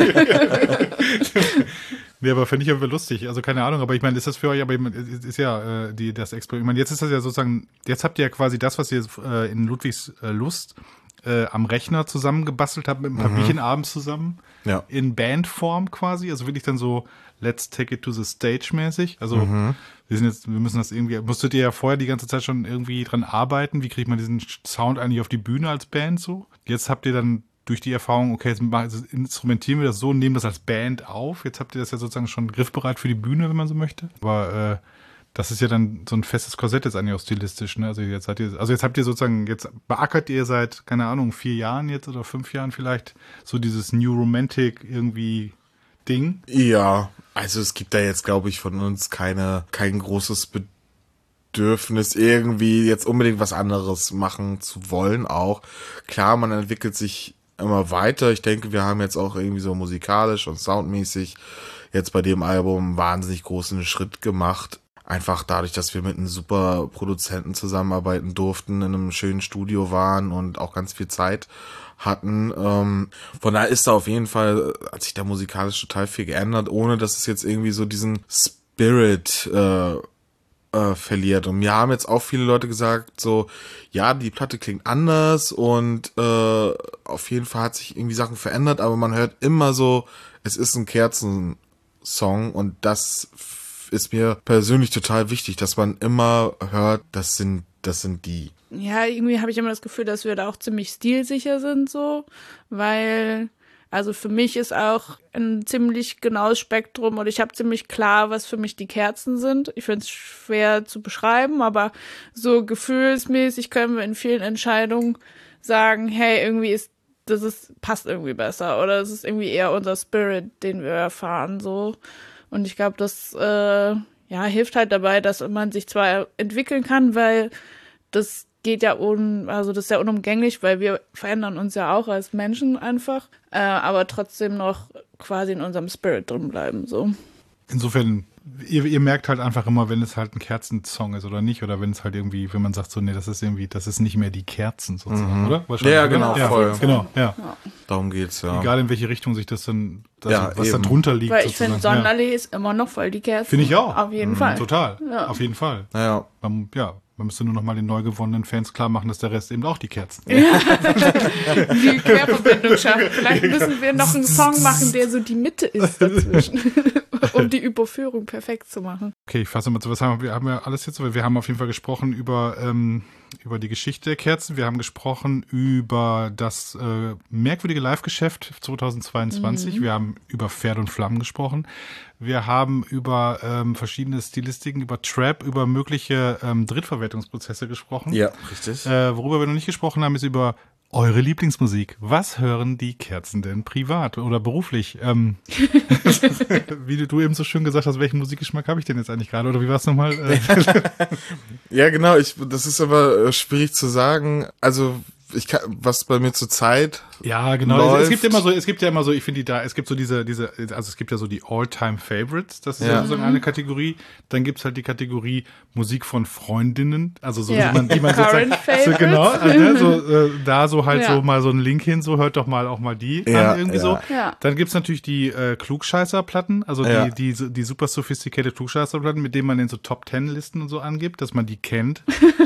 Nee, aber finde ich aber lustig. Also keine Ahnung, aber ich meine, ist das für euch, aber ich meine, es ist ja äh, die, das Experiment. Ich meine, jetzt ist das ja sozusagen, jetzt habt ihr ja quasi das, was ihr äh, in Ludwigs äh, Lust äh, am Rechner zusammengebastelt habt, mit einem Papierchen abends zusammen. Ja. In Bandform quasi, also wirklich dann so Let's Take It to the Stage mäßig. Also wir sind jetzt, wir müssen das irgendwie, musstet ihr ja vorher die ganze Zeit schon irgendwie dran arbeiten, wie kriegt man diesen Sound eigentlich auf die Bühne als Band so? Jetzt habt ihr dann durch die Erfahrung, okay, jetzt machen- jetzt instrumentieren wir das so und nehmen das als Band auf. Jetzt habt ihr das ja sozusagen schon griffbereit für die Bühne, wenn man so möchte. Aber äh, das ist ja dann so ein festes Korsett jetzt eigentlich auch stilistisch. Ne? Also jetzt seid ihr, also jetzt habt ihr sozusagen, jetzt beackert ihr seit, keine Ahnung, vier Jahren jetzt oder fünf Jahren vielleicht so dieses New Romantic irgendwie Ding. Ja, also es gibt da jetzt, glaube ich, von uns keine, kein großes Bedürfnis, irgendwie jetzt unbedingt was anderes machen zu wollen auch. Klar, man entwickelt sich immer weiter. Ich denke, wir haben jetzt auch irgendwie so musikalisch und soundmäßig jetzt bei dem Album einen wahnsinnig großen Schritt gemacht. Einfach dadurch, dass wir mit einem super Produzenten zusammenarbeiten durften, in einem schönen Studio waren und auch ganz viel Zeit hatten. Ähm, von daher ist da auf jeden Fall, hat sich da musikalisch total viel geändert, ohne dass es jetzt irgendwie so diesen Spirit äh, äh, verliert. Und mir haben jetzt auch viele Leute gesagt, so, ja, die Platte klingt anders und äh, auf jeden Fall hat sich irgendwie Sachen verändert, aber man hört immer so, es ist ein Kerzensong und das ist mir persönlich total wichtig, dass man immer hört, das sind, das sind die. Ja, irgendwie habe ich immer das Gefühl, dass wir da auch ziemlich stilsicher sind, so, weil, also für mich ist auch ein ziemlich genaues Spektrum und ich habe ziemlich klar, was für mich die Kerzen sind. Ich finde es schwer zu beschreiben, aber so gefühlsmäßig können wir in vielen Entscheidungen sagen, hey, irgendwie ist, das ist, passt irgendwie besser oder es ist irgendwie eher unser Spirit, den wir erfahren, so. Und ich glaube, das äh, ja, hilft halt dabei, dass man sich zwar entwickeln kann, weil das geht ja un, also das ist ja unumgänglich, weil wir verändern uns ja auch als Menschen einfach, äh, aber trotzdem noch quasi in unserem Spirit drin bleiben, so. Insofern, ihr, ihr merkt halt einfach immer, wenn es halt ein Kerzensong ist oder nicht, oder wenn es halt irgendwie, wenn man sagt so, nee, das ist irgendwie, das ist nicht mehr die Kerzen sozusagen, oder? Wahrscheinlich, Ja, oder? genau, voll. Genau, ja. Darum geht's, ja. Egal in welche Richtung sich das dann, das, Ja, was eben. da drunter liegt. Weil ich finde, sozusagen. Sonnenallee ist immer noch voll die Kerzen. Finde ich auch. Auf jeden Mhm. Fall. Total. Ja. Auf jeden Fall. Ja. Man, ja, man müsste nur noch mal den neu gewonnenen Fans klar machen, dass der Rest eben auch die Kerzen. Die Querverbindung schaffen. Vielleicht müssen wir noch einen Song machen, der so die Mitte ist dazwischen. Um die Überführung perfekt zu machen. Okay, ich fasse mal zu. Was haben wir? Wir haben ja alles jetzt, weil wir haben auf jeden Fall gesprochen über, ähm, über die Geschichte der Kerzen. Wir haben gesprochen über das äh, merkwürdige Live-Geschäft zweitausendzweiundzwanzig. Mhm. Wir haben über Pferd und Flammen gesprochen. Wir haben über ähm, verschiedene Stilistiken, über Trap, über mögliche ähm, Drittverwertungsprozesse gesprochen. Ja, richtig. Äh, worüber wir noch nicht gesprochen haben, ist über eure Lieblingsmusik. Was hören die Kerzen denn privat oder beruflich? Ähm, wie du eben so schön gesagt hast, welchen Musikgeschmack habe ich denn jetzt eigentlich gerade? Oder wie war es nochmal? Ja, genau. Ich, das ist aber äh, schwierig zu sagen. Also ich kann, was bei mir zur Zeit Ja, genau. läuft. Es gibt immer so, es gibt ja immer so, ich finde die da, es gibt so diese, diese, also es gibt ja so die All-Time-Favorites, das ist ja Ja. sozusagen eine Kategorie. Dann gibt's halt die Kategorie Musik von Freundinnen, also so, Ja. die man, die man Current sozusagen, so Favorites. genau, also, ne, so, äh, da so halt Ja. so mal so einen Link hin, so hört doch mal auch mal die Ja, an, irgendwie ja. so. Ja. Dann gibt's natürlich die äh, Klugscheißer-Platten, also Ja. die, die, die super sophisticated Klugscheißer-Platten, mit denen man in so Top-Ten-Listen und so angibt, dass man die kennt.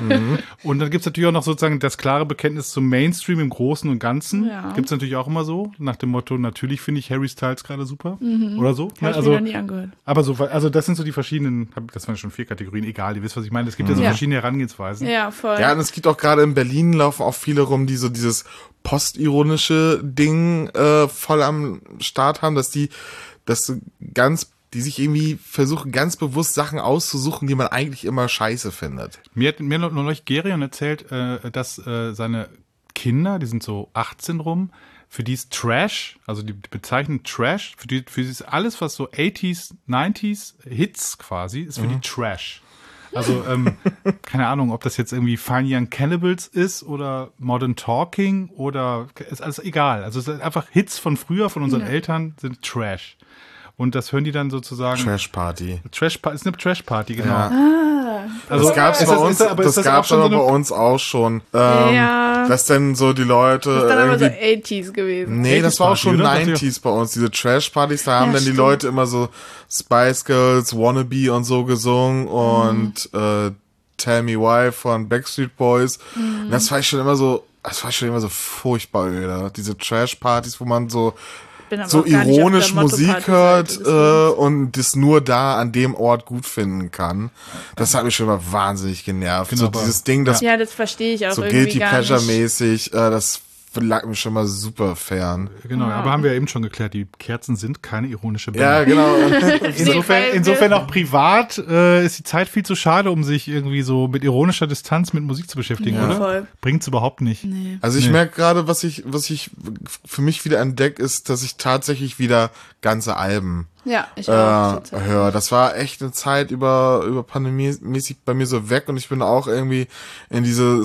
Und dann gibt's natürlich auch noch sozusagen das klare Bekenntnis zum Mainstream im Großen und Ganzen. Ja. Gibt's natürlich auch immer so, nach dem Motto, natürlich finde ich Harry Styles gerade super. Oder so. Habe ich also, mir noch nie angehört. aber so, also das sind so die verschiedenen, hab- das waren schon vier Kategorien, egal, ihr wisst, was ich meine. Es gibt ja so Ja. verschiedene Herangehensweisen. Ja, voll. Ja, und es gibt auch gerade in Berlin laufen auch viele rum, die so dieses postironische Ding äh, voll am Start haben, dass die, dass so ganz, die sich irgendwie versuchen, ganz bewusst Sachen auszusuchen, die man eigentlich immer scheiße findet. Mir hat mir noch neulich Gerion erzählt, äh, dass äh, seine Kinder, die sind so achtzehn rum, für die ist Trash, also die bezeichnen Trash, für die, für die ist alles, was so achtziger, neunziger Hits quasi, ist für die Trash. Also, ähm, keine Ahnung, ob das jetzt irgendwie Fine Young Cannibals ist oder Modern Talking oder, ist alles egal. Also es sind einfach Hits von früher, von unseren Ja. Eltern, sind Trash. Und das hören die dann sozusagen. Trash Party. Trash Party, ist eine Trash Party, genau. Ja. Also, Das gab's ist bei das- uns, ist das- aber ist das das auch gab's schon so aber eine- bei uns auch schon. Ähm, Ja. Dass dann so die Leute Das ist dann aber so irgendwie achtziger gewesen. Nee, das war auch Party, schon oder? Was neunziger bei uns, diese Trash-Partys, da haben Ja, dann die stimmt. Leute immer so Spice Girls, Wannabe und so gesungen und äh, Tell Me Why von Backstreet Boys. Und das war ich schon immer so, das war schon immer so furchtbar, oder? Diese Trash-Partys, wo man so Bin aber so auch gar nicht auf ironisch der Musik Motto-Party-Seite, hört deswegen. äh, und das nur da an dem Ort gut finden kann. Das hat mich schon immer wahnsinnig genervt. Genau, so aber- dieses Ding, das Ja, das verstehe ich auch so irgendwie Guilty gar Pleasure nicht. mäßig, äh, das lag mir schon mal super fern. Genau, aber haben wir ja eben schon geklärt, die Kerzen sind keine ironische Band. Ja, genau. Insofern, weil wir- insofern auch privat äh, ist die Zeit viel zu schade, um sich irgendwie so mit ironischer Distanz mit Musik zu beschäftigen, Ja, oder? voll. Bringt's überhaupt nicht. Nee. Also ich Nee. merke gerade, was ich, was ich für mich wieder entdeckt, ist, dass ich tatsächlich wieder ganze Alben Ja, ich äh, auch. total. höre. Das war echt eine Zeit über, über pandemiemäßig bei mir so weg und ich bin auch irgendwie in diese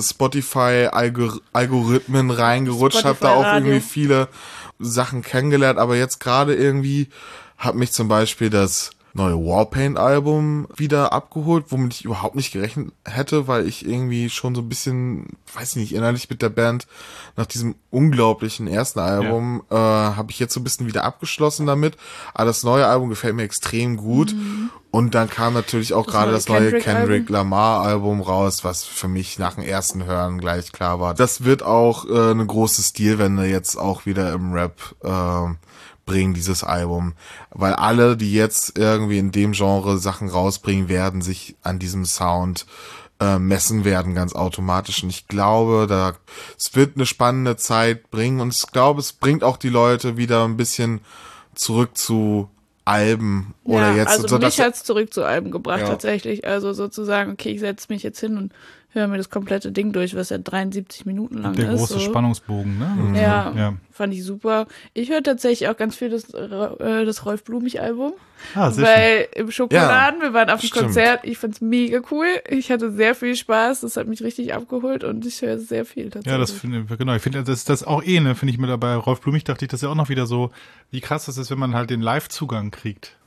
Spotify-Algorithmen reingerutscht, habe da auch Spotify-Radio. irgendwie viele Sachen kennengelernt, aber jetzt gerade irgendwie hat mich zum Beispiel das neue Warpaint-Album wieder abgeholt, womit ich überhaupt nicht gerechnet hätte, weil ich irgendwie schon so ein bisschen, weiß nicht, innerlich mit der Band nach diesem unglaublichen ersten Album äh, habe ich jetzt so ein bisschen wieder abgeschlossen damit. Aber das neue Album gefällt mir extrem gut. Und dann kam natürlich auch Das gerade neue das neue Kendrick-Album. Kendrick Lamar-Album raus, was für mich nach dem ersten Hören gleich klar war. Das wird auch äh, eine große Stilwende jetzt auch wieder im Rap äh, bringen, dieses Album. Weil alle, die jetzt irgendwie in dem Genre Sachen rausbringen, werden sich an diesem Sound äh, messen werden, ganz automatisch. Und ich glaube, da es wird eine spannende Zeit bringen und ich glaube, es bringt auch die Leute wieder ein bisschen zurück zu Alben oder ja, jetzt also so, mich dass hat's zurück zu Alben gebracht, Ja. tatsächlich. Also sozusagen, okay, ich setze mich jetzt hin und höre mir das komplette Ding durch, was ja dreiundsiebzig Minuten lang Der ist. große so. Spannungsbogen, ne? Ja, Ja. fand ich super. Ich höre tatsächlich auch ganz viel das, äh, das Rolf Blumig-Album. Ah, sehr Weil im Schokoladen, wir waren auf dem stimmt. Konzert, ich fand's mega cool. Ich hatte sehr viel Spaß, das hat mich richtig abgeholt und ich höre sehr viel tatsächlich. Ja, das finde ich, genau. Ich finde, das das auch eh, ne, finde ich mir dabei. Rolf Blumig dachte ich, das ist ja auch noch wieder so, wie krass das ist, wenn man halt den Live-Zugang kriegt.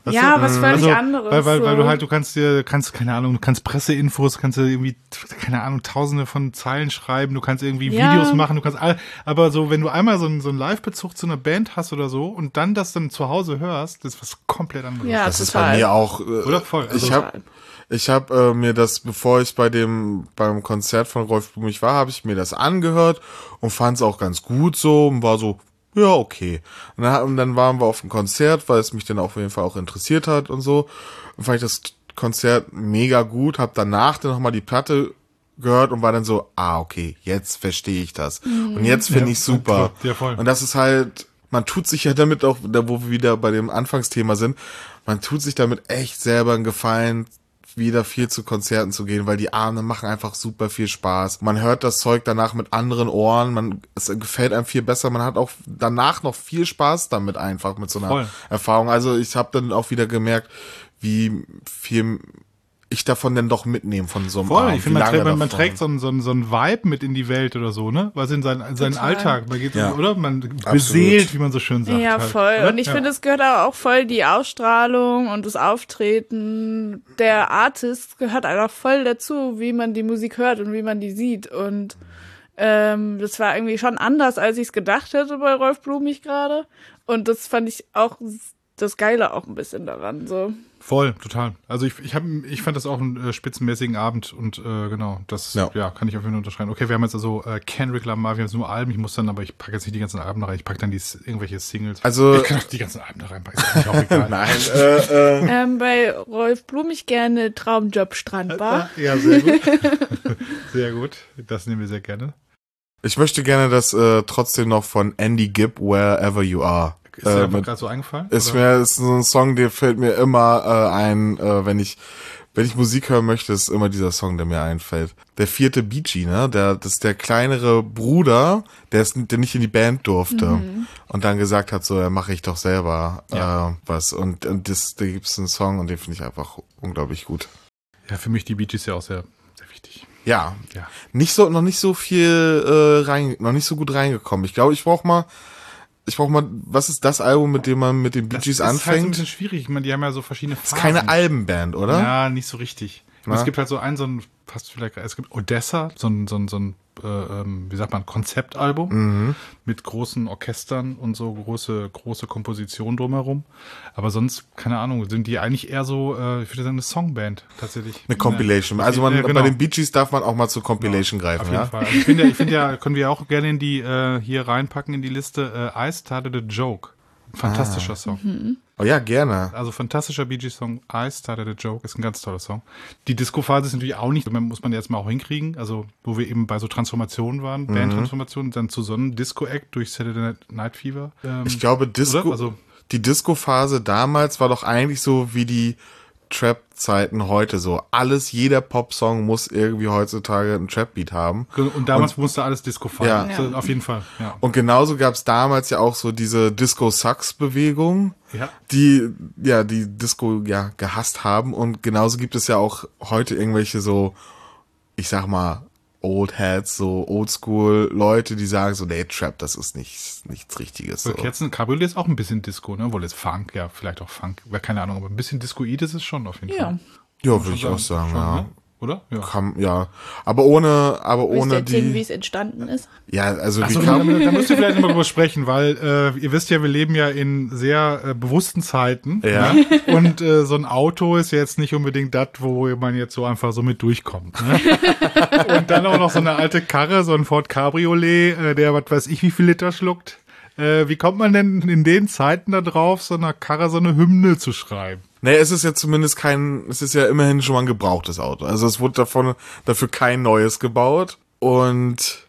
Weißt Ja, du? was völlig also, anderes. Weil, weil, so. weil du halt, du kannst dir, kannst, keine Ahnung, du kannst Presseinfos, kannst du irgendwie, keine Ahnung, tausende von Zeilen schreiben, du kannst irgendwie Ja. Videos machen, du kannst all, aber so, wenn du einmal so einen, so einen Live-Bezug zu einer Band hast oder so und dann das dann zu Hause hörst, das ist was komplett anderes. Ja, Das ist total. bei mir auch. Äh, Oder voll. Also, ich habe ich hab, äh, mir das, bevor ich bei dem beim Konzert von Rolf Blumig war, habe ich mir das angehört und fand es auch ganz gut so und war so, ja, okay. Und dann, und dann waren wir auf dem Konzert, weil es mich dann auf jeden Fall auch interessiert hat und so. Und fand ich das Konzert mega gut, hab danach dann nochmal die Platte gehört und war dann so, ah, okay, jetzt verstehe ich das. Mhm. Und jetzt finde Ja, ich super. ja, voll. Und das ist halt, man tut sich ja damit auch, da wo wir wieder bei dem Anfangsthema sind, man tut sich damit echt selber einen Gefallen, wieder viel zu Konzerten zu gehen, weil die Abende machen einfach super viel Spaß. Man hört das Zeug danach mit anderen Ohren, man, es gefällt einem viel besser, man hat auch danach noch viel Spaß damit einfach, mit so einer Voll. Erfahrung. Also ich habe dann auch wieder gemerkt, wie viel ich davon denn doch mitnehme von so einem Voll, Abend, ich finde, wie man, lange trägt- man, man davon. trägt so einen, so, einen, so einen Vibe mit in die Welt oder so, ne? Was in seinen, seinen Total. Alltag, man geht, Ja. oder? Man beseelt, wie man so schön sagt. Ja, halt, voll. oder? Und ich ja. finde, es gehört aber auch voll die Ausstrahlung und das Auftreten der Artist gehört einfach voll dazu, wie man die Musik hört und wie man die sieht. Und ähm, das war irgendwie schon anders, als ich es gedacht hätte bei Rolf Blumig gerade. Und das fand ich auch das Geile auch ein bisschen daran. So. Voll, total. Also ich, ich, hab, ich fand das auch einen äh, spitzenmäßigen Abend und äh, genau, das ja. Ja. kann ich auf jeden Fall unterschreiben. Okay, wir haben jetzt also äh, Kendrick Lamar, wir haben jetzt nur Alben, ich muss dann, aber ich packe jetzt nicht die ganzen Alben da rein, ich packe dann die, irgendwelche Singles. Also- ich kann auch die ganzen Alben da reinpacken, ist mir auch egal. Nein, äh, äh, Ähm, bei Rolf Blumig gerne Traumjob Strandbar. Ja, sehr gut. Sehr gut, das nehmen wir sehr gerne. ich möchte gerne das äh, trotzdem noch von Andy Gibb, Wherever You Are. Ist dir Äh, einfach mit- gerade so eingefallen? Ist oder? mir ist so ein Song, der fällt mir immer äh, ein, äh, wenn ich wenn ich Musik hören möchte, ist immer dieser Song, der mir einfällt. Der vierte Bee Gee, ne? Der das ist der kleinere Bruder, der ist, der nicht in die Band durfte Mhm. und dann gesagt hat, so, ja, mache ich doch selber Ja. äh, was. Und und das, da gibt's einen Song und den finde ich einfach unglaublich gut. Ja, für mich die Bee Gees ja auch sehr, sehr wichtig. Ja, Ja. nicht so noch nicht so viel äh, rein, noch nicht so gut reingekommen. Ich glaube, ich brauche mal Ich brauche mal, was ist das Album, mit dem man mit den Bee Das Gees ist halt so ein anfängt? bisschen schwierig. Ich meine, die haben ja so verschiedene Das ist Phasen. keine Albenband, oder? Ja, nicht so richtig. Na? Es gibt halt so einen, so ein, fast vielleicht, es gibt Odessa, so ein, so ein, so ein äh, ähm, wie sagt man, Konzeptalbum Mhm. mit großen Orchestern und so große, große Kompositionen drumherum. Aber sonst, keine Ahnung, sind die eigentlich eher so, äh, ich würde sagen, eine Songband tatsächlich. Eine Compilation. Ja, Also man, ja, genau. bei den Bee Gees darf man auch mal zur Compilation Auf greifen, jeden ja? Fall. Also ich finde ja, ich finde ja, können wir auch gerne in die, äh, hier reinpacken in die Liste, äh, I Started a Joke. Fantastischer Song. Oh ja, gerne. Also fantastischer Bee Gees Song, I Started a Joke, ist ein ganz toller Song. Die Disco-Phase ist natürlich auch nicht, muss man jetzt mal auch hinkriegen, also wo wir eben bei so Transformationen waren, Mhm. Band-Transformationen, dann zu so einem Disco-Act durch Saturday Night Fever. Ähm, Ich glaube, Disco, oder? Also, die Disco-Phase damals war doch eigentlich so wie die Trap-Zeiten heute so. Alles, jeder Popsong muss irgendwie heutzutage einen Trap-Beat haben. und damals musste alles Disco fallen. Ja. So, auf jeden Fall, ja. Und genauso gab es damals ja auch so diese Disco-Sucks-Bewegung, Ja. die ja die Disco ja gehasst haben. Und genauso gibt es ja auch heute irgendwelche so, ich sag mal, Old Heads, so Oldschool-Leute, die sagen so, nee, Trap, das ist nicht, nichts Richtiges. So. So. Kerzen Cabriolet ist auch ein bisschen Disco, ne? Wohl jetzt Funk, ja, vielleicht auch Funk, keine Ahnung, aber ein bisschen Discoid ist es schon auf jeden Ja. Fall. Ja, würde ich auch sagen, Schon, ja. ne? Oder? Ja. Kann, ja. Aber ohne, aber Willst du ohne erzählen, wie die. es entstanden ist? Ja, also wie Achso, da, kam. da müsst ihr vielleicht mal drüber sprechen, weil äh, ihr wisst ja, wir leben ja in sehr äh, bewussten Zeiten. Ja. Ne? Und äh, so ein Auto ist ja jetzt nicht unbedingt das, wo man jetzt so einfach so mit durchkommt. Ne? Und dann auch noch so eine alte Karre, so ein Ford Cabriolet, äh, der was weiß ich wie viel Liter schluckt. Äh, wie kommt man denn in den Zeiten da drauf, so einer Karre so eine Hymne zu schreiben? Nee, es ist ja zumindest kein, es ist ja immerhin schon mal ein gebrauchtes Auto. Also es wurde davon, dafür kein neues gebaut. Und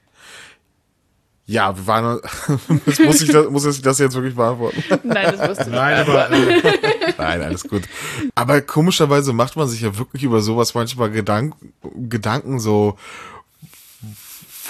ja, wir waren, jetzt muss ich das, muss ich das jetzt wirklich beantworten? Nein, das wusste ich Nein, aber äh, Nein, alles gut. Aber komischerweise macht man sich ja wirklich über sowas manchmal Gedanken, Gedanken so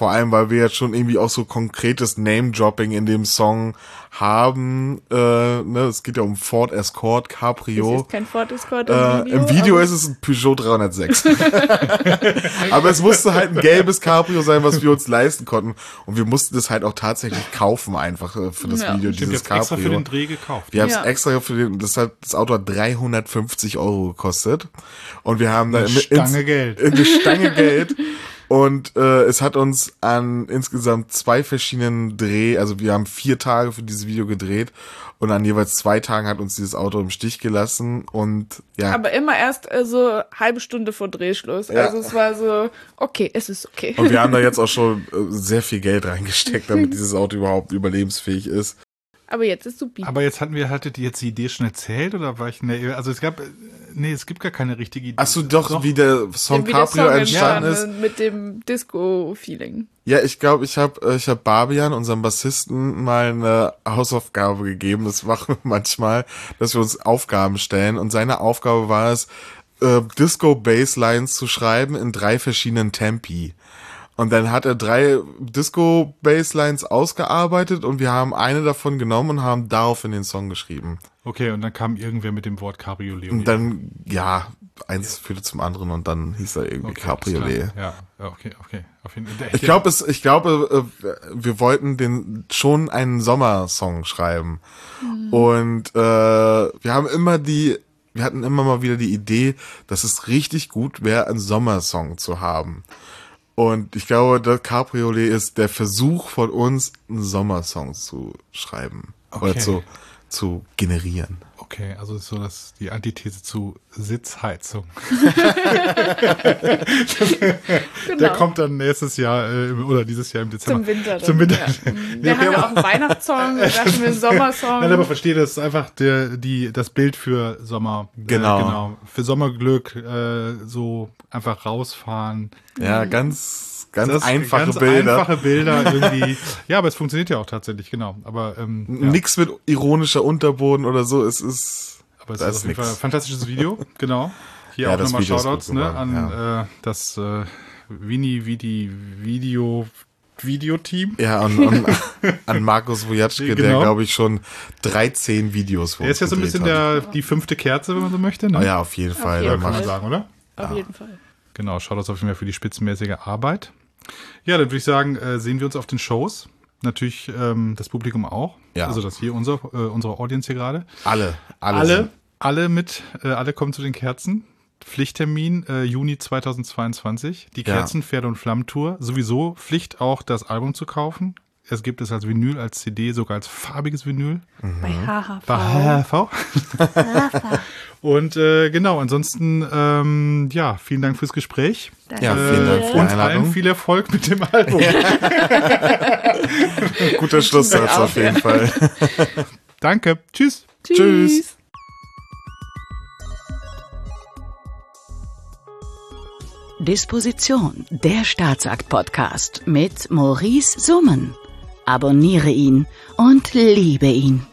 vor allem, weil wir jetzt schon irgendwie auch so konkretes Name-Dropping in dem Song haben. Äh, ne, es geht ja um Ford Escort Cabrio. Das ist kein Ford Escort im Äh, Video. Im Video aber ist es ein Peugeot dreihundertsechs. Aber es musste halt ein gelbes Cabrio sein, was wir uns leisten konnten. Und wir mussten das halt auch tatsächlich kaufen einfach äh, für das Ja. Video, Stimmt, dieses jetzt extra für Cabrio. den Dreh gekauft. Wir haben es Ja. extra für den, das hat, das Auto hat dreihundertfünfzig Euro gekostet. Und wir haben da Eine ins- Stange Geld. Eine Stange Geld. Und äh, es hat uns an insgesamt zwei verschiedenen Dreh, also wir haben vier Tage für dieses Video gedreht und an jeweils zwei Tagen hat uns dieses Auto im Stich gelassen und ja. Aber immer erst äh, so halbe Stunde vor Drehschluss. Ja. Also es war so, okay, es ist okay. Und wir haben da jetzt auch schon äh, sehr viel Geld reingesteckt, damit dieses Auto überhaupt überlebensfähig ist. Aber jetzt ist supi. Aber jetzt hatten wir, hattet ihr jetzt die Idee schon erzählt oder war ich, ne, also es gab, nee, es gibt gar keine richtige Idee. Ach so, doch, wie der Song Wie der Cabrio Song entstanden ist. entstanden mit dem Disco-Feeling. Ja, ich glaube, ich habe ich hab Barbian, unserem Bassisten, mal eine Hausaufgabe gegeben. Das machen wir manchmal, dass wir uns Aufgaben stellen. Und seine Aufgabe war es, äh, Disco-Basslines zu schreiben in drei verschiedenen Tempi. Und dann hat er drei Disco-Basslines ausgearbeitet und wir haben eine davon genommen und haben daraufhin den Song geschrieben. Okay, und dann kam irgendwer mit dem Wort Cabriolet. Und dann, ja, eins führte zum anderen und dann hieß er irgendwie Okay, Cabriolet. alles klar. Ja, okay, okay. Auf jeden Fall. Ich glaube, es, ich glaube, äh, wir wollten den schon einen Sommersong schreiben. Und äh, wir haben immer die, wir hatten immer mal wieder die Idee, dass es richtig gut wäre, einen Sommersong zu haben. Und ich glaube, das Cabriolet ist der Versuch von uns, einen Sommersong zu schreiben. Oder Okay. zu, zu generieren. Okay, also ist so das die Antithese zu Sitzheizung. Genau. Der kommt dann nächstes Jahr äh, im- oder dieses Jahr im Dezember. Zum Winter. Dann, Zum Winter. Ja. Wir haben ja auch einen Weihnachtssong, wir dachten wir einen Sommersong. Nein, aber verstehe, das ist einfach der, die, das Bild für Sommer. Genau. Äh, genau. Für Sommerglück, äh, so einfach rausfahren. Ja, ganz, ganz Das einfache ganz Bilder. Einfache Bilder irgendwie. Ja, aber es funktioniert ja auch tatsächlich, genau. Aber, ähm, ja. Nix mit ironischer Unterboden oder so. Es ist, aber es da ist ist auf jeden Fall ein nix. fantastisches Video, genau. Hier Ja, auch das nochmal Video ist Shoutouts gut ne, geworden, an äh, das äh, Vini Vidi Video Videoteam. Ja, und, und an Markus Wojatschke, Genau. der, glaube ich, schon dreizehn Videos für Er ist ja uns so ein bisschen gedreht der, die fünfte Kerze, wenn man so möchte. Ne? hat. Oh ja, auf jeden Fall. jeden der Kann Fall. man sagen, oder? Auf jeden Fall. Genau, Shoutouts auf jeden Fall für die spitzenmäßige Arbeit. Ja, dann würde ich sagen, äh, sehen wir uns auf den Shows. Natürlich ähm, das Publikum auch. Ja. Also das hier, unser, äh, unsere Audience hier gerade. Alle, alle. Alle, sind- alle mit, äh, alle kommen zu den Kerzen. Pflichttermin äh, Juni zweitausendzweiundzwanzig. Die Ja. Kerzen, Pferde und Flammtour. Sowieso Pflicht auch das Album zu kaufen. Es gibt es als Vinyl, als C D, sogar als farbiges Vinyl. Bei H H V. Bei H H V. Und äh, genau, ansonsten, ähm, ja, vielen Dank fürs Gespräch. Ja, vielen Dank für die Und allen Einladung. viel Erfolg mit dem Album. Guter Schlusssatz auf jeden Fall. Danke. Tschüss. Tschüss. Tschüss. Disposition, der Staatsakt-Podcast mit Maurice Summen. Abonniere ihn und liebe ihn.